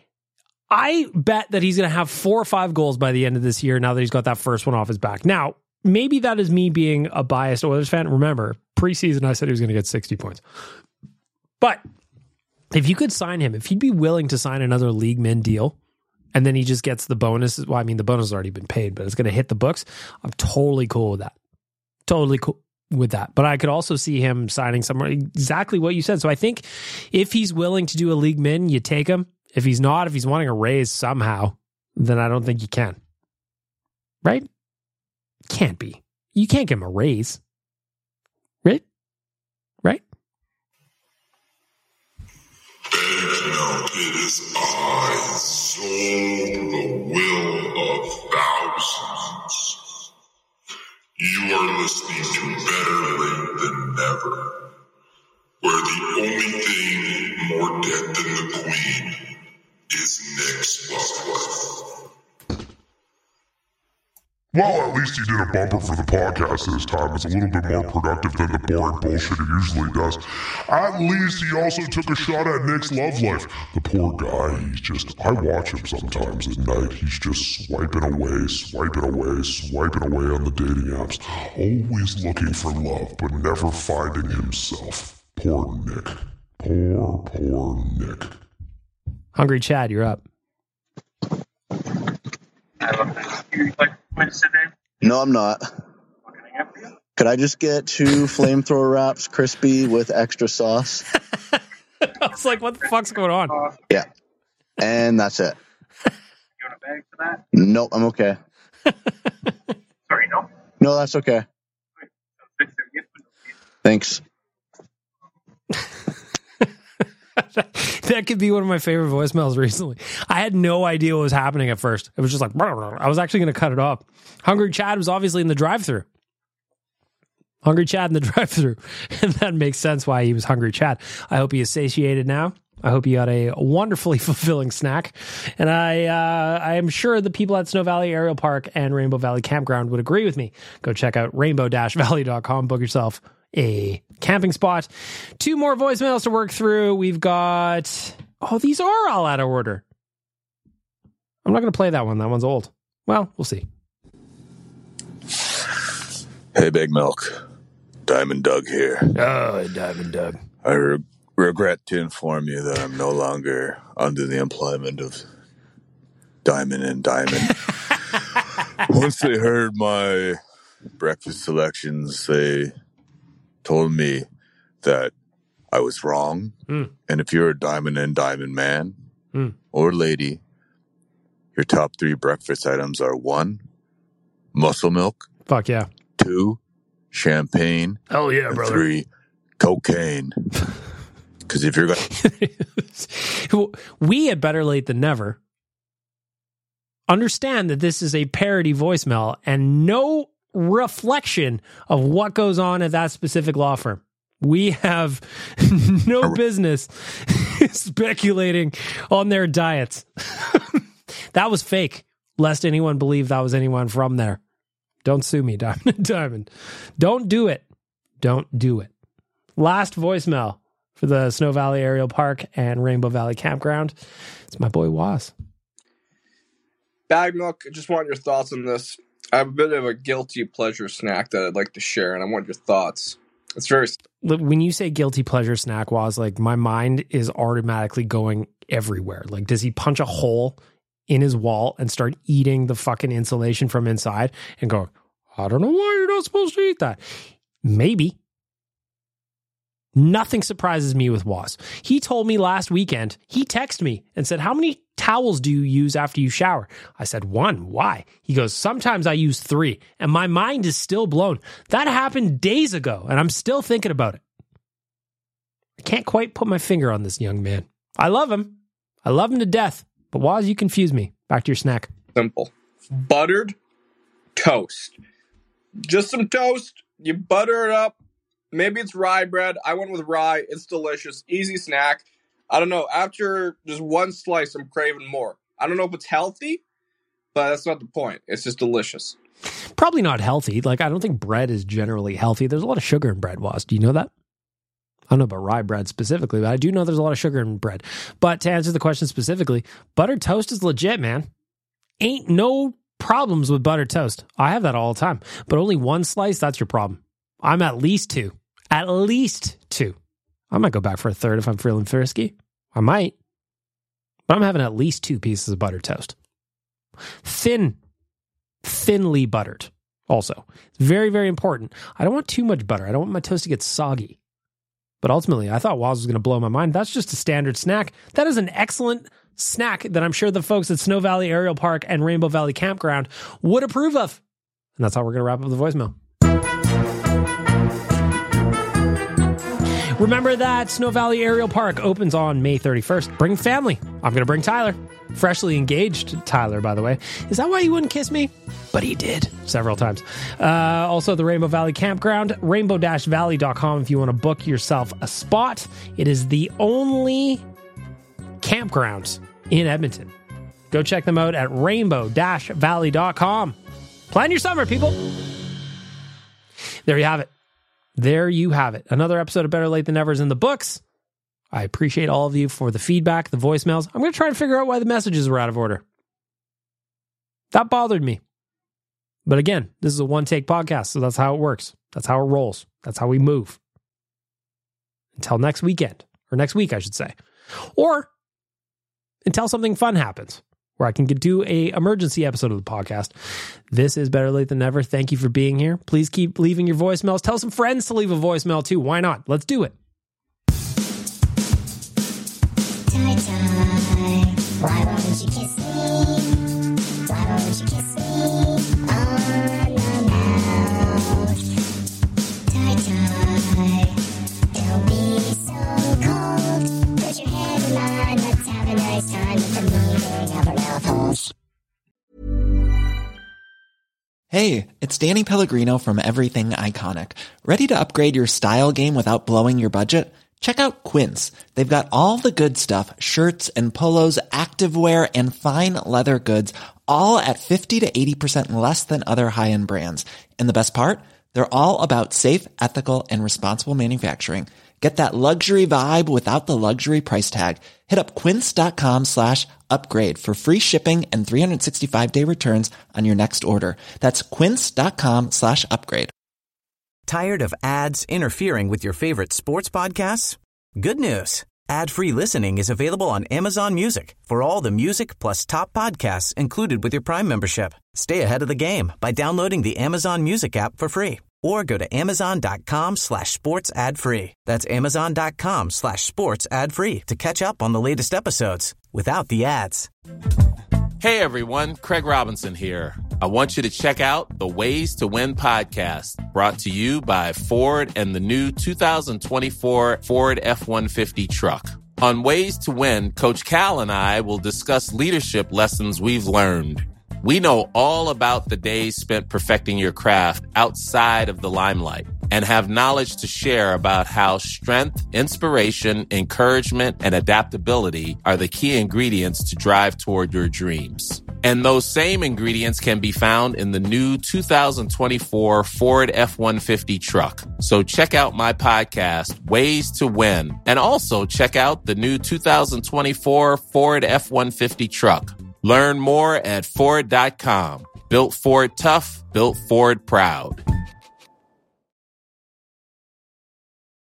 I bet that he's going to have four or five goals by the end of this year now that he's got that first one off his back. Now, maybe that is me being a biased Oilers fan. Remember, preseason I said he was going to get sixty points. But if you could sign him, if he'd be willing to sign another league min deal, and then he just gets the bonus. Well, I mean, the bonus has already been paid, but it's going to hit the books. I'm totally cool with that. Totally cool with that. But I could also see him signing somewhere exactly what you said. So I think if he's willing to do a league min, you take him. If he's not, if he's wanting a raise somehow, then I don't think you can. Right? Can't be. You can't give him a raise. Right? Right? It is I, Soul, the will of thousands. You are listening to Better Late Than Never, the only thing more dead than the Queen is Nick's Buffalo. Well, at least he did a bumper for the podcast this time. It's a little bit more productive than the boring bullshit he usually does. At least he also took a shot at Nick's love life. The poor guy, he's just... I watch him sometimes at night. He's just swiping away, swiping away, swiping away on the dating apps. Always looking for love, but never finding himself. Poor Nick. Poor, poor Nick. Hungry Chad, you're up. No, I'm not. Could I just get two flamethrower wraps, crispy with extra sauce? I was like, what the fuck's going on? Yeah. And that's it. You want a bag for that? No, I'm okay. Sorry, no? No, that's okay. Thanks. That could be one of my favorite voicemails recently. I had no idea what was happening at first. It was just like, I was actually going to cut it off. Hungry Chad was obviously in the drive-thru. Hungry Chad in the drive-thru. And that makes sense why he was Hungry Chad. I hope he is satiated now. I hope you got a wonderfully fulfilling snack. And I uh, I am sure the people at Snow Valley Aerial Park and Rainbow Valley Campground would agree with me. Go check out rainbow dash valley dot com. Book yourself a camping spot. Two more voicemails to work through. We've got... Oh, these are all out of order. I'm not going to play that one. That one's old. Well, we'll see. Hey, Big Milk. Diamond Doug here. Oh, Diamond Doug. I re- regret to inform you that I'm no longer under the employment of Diamond and Diamond. Once they heard my breakfast selections, they told me that I was wrong. Mm. And if you're a Diamond and Diamond man mm. or lady, your top three breakfast items are one, muscle milk. Fuck yeah. Two, champagne. Oh yeah, and brother. Three, cocaine. Because if you're going, we at Better Late Than Never understand that this is a parody voicemail and no reflection of what goes on at that specific law firm. We have no business speculating on their diets. That was fake, lest anyone believe that was anyone from there. Don't sue me, Diamond Diamond. Don't do it. Don't do it. Last voicemail for the Snow Valley Aerial Park and Rainbow Valley Campground. It's my boy Waz. Bag Milk, I just want your thoughts on this. I have a bit of a guilty pleasure snack that I'd like to share, and I want your thoughts. It's very... When you say guilty pleasure snack, Waz, like my mind is automatically going everywhere. Like, does he punch a hole in his wall and start eating the fucking insulation from inside and go, I don't know why you're not supposed to eat that? Maybe. Nothing surprises me with Waz. He told me last weekend, he texted me and said, how many towels do you use after you shower? I said, one. Why? He goes, sometimes I use three. And my mind is still blown. That happened days ago, and I'm still thinking about it. I can't quite put my finger on this young man. I love him. I love him to death. But Waz, you confuse me. Back to your snack. Simple. Buttered toast. Just some toast. You butter it up. Maybe it's rye bread. I went with rye. It's delicious. Easy snack. I don't know. After just one slice, I'm craving more. I don't know if it's healthy, but that's not the point. It's just delicious. Probably not healthy. Like, I don't think bread is generally healthy. There's a lot of sugar in bread, Waz. Do you know that? I don't know about rye bread specifically, but I do know there's a lot of sugar in bread. But to answer the question specifically, buttered toast is legit, man. Ain't no problems with buttered toast. I have that all the time. But only one slice, that's your problem. I'm at least two. At least two. I might go back for a third if I'm feeling frisky. I might. But I'm having at least two pieces of buttered toast. Thin. Thinly buttered. Also. It's very, very important. I don't want too much butter. I don't want my toast to get soggy. But ultimately, I thought Waz was going to blow my mind. That's just a standard snack. That is an excellent snack that I'm sure the folks at Snow Valley Aerial Park and Rainbow Valley Campground would approve of. And that's how we're going to wrap up the voicemail. Remember that Snow Valley Aerial Park opens on May thirty-first. Bring family. I'm going to bring Tyler. Freshly engaged Tyler, by the way. Is that why you wouldn't kiss me? but he did several times. Uh, also, the Rainbow Valley Campground, rainbow dash valley dot com if you want to book yourself a spot. It is the only campground in Edmonton. Go check them out at rainbow dash valley dot com. Plan your summer, people. There you have it. There you have it. Another episode of Better Late Than Never is in the books. I appreciate all of you for the feedback, the voicemails. I'm going to try to figure out why the messages were out of order. That bothered me. But again, this is a one-take podcast, so that's how it works. That's how it rolls. That's how we move. Until next weekend. Or next week, I should say. Or until something fun happens, where I can do a emergency episode of the podcast. This is Better Late Than Never. Thank you for being here. Please keep leaving your voicemails. Tell some friends to leave a voicemail too. Why not? Let's do it. Tie, tie. Why won't you kiss me? Why won't you kiss me on the mouth? Tie, tie. Don't be so cold. Put your head in mine. Let's have a nice time with the meaning of our mouth holes. Hey, it's Danny Pellegrino from Everything Iconic. Ready to upgrade your style game without blowing your budget? Check out Quince. They've got all the good stuff, shirts and polos, activewear, and fine leather goods, all at fifty to eighty percent less than other high-end brands. And the best part? They're all about safe, ethical, and responsible manufacturing. Get that luxury vibe without the luxury price tag. Hit up quince.com slash upgrade for free shipping and three sixty-five day returns on your next order. That's quince.com slash upgrade. Tired of ads interfering with your favorite sports podcasts? Good news. Ad-free listening is available on Amazon Music for all the music plus top podcasts included with your Prime membership. Stay ahead of the game by downloading the Amazon Music app for free or go to amazon.com slash sports ad free. That's amazon.com slash sports ad free to catch up on the latest episodes without the ads. Hey everyone, Craig Robinson here. I want you to check out the Ways to Win podcast, brought to you by Ford and the new two thousand twenty-four Ford F one fifty truck. On Ways to Win, Coach Cal and I will discuss leadership lessons we've learned. We know all about the days spent perfecting your craft outside of the limelight and have knowledge to share about how strength, inspiration, encouragement, and adaptability are the key ingredients to drive toward your dreams. And those same ingredients can be found in the new two thousand twenty-four Ford F one fifty truck. So check out my podcast, Ways to Win, and also check out the new two thousand twenty-four Ford F one fifty truck. Learn more at Ford dot com. Built Ford tough, built Ford proud.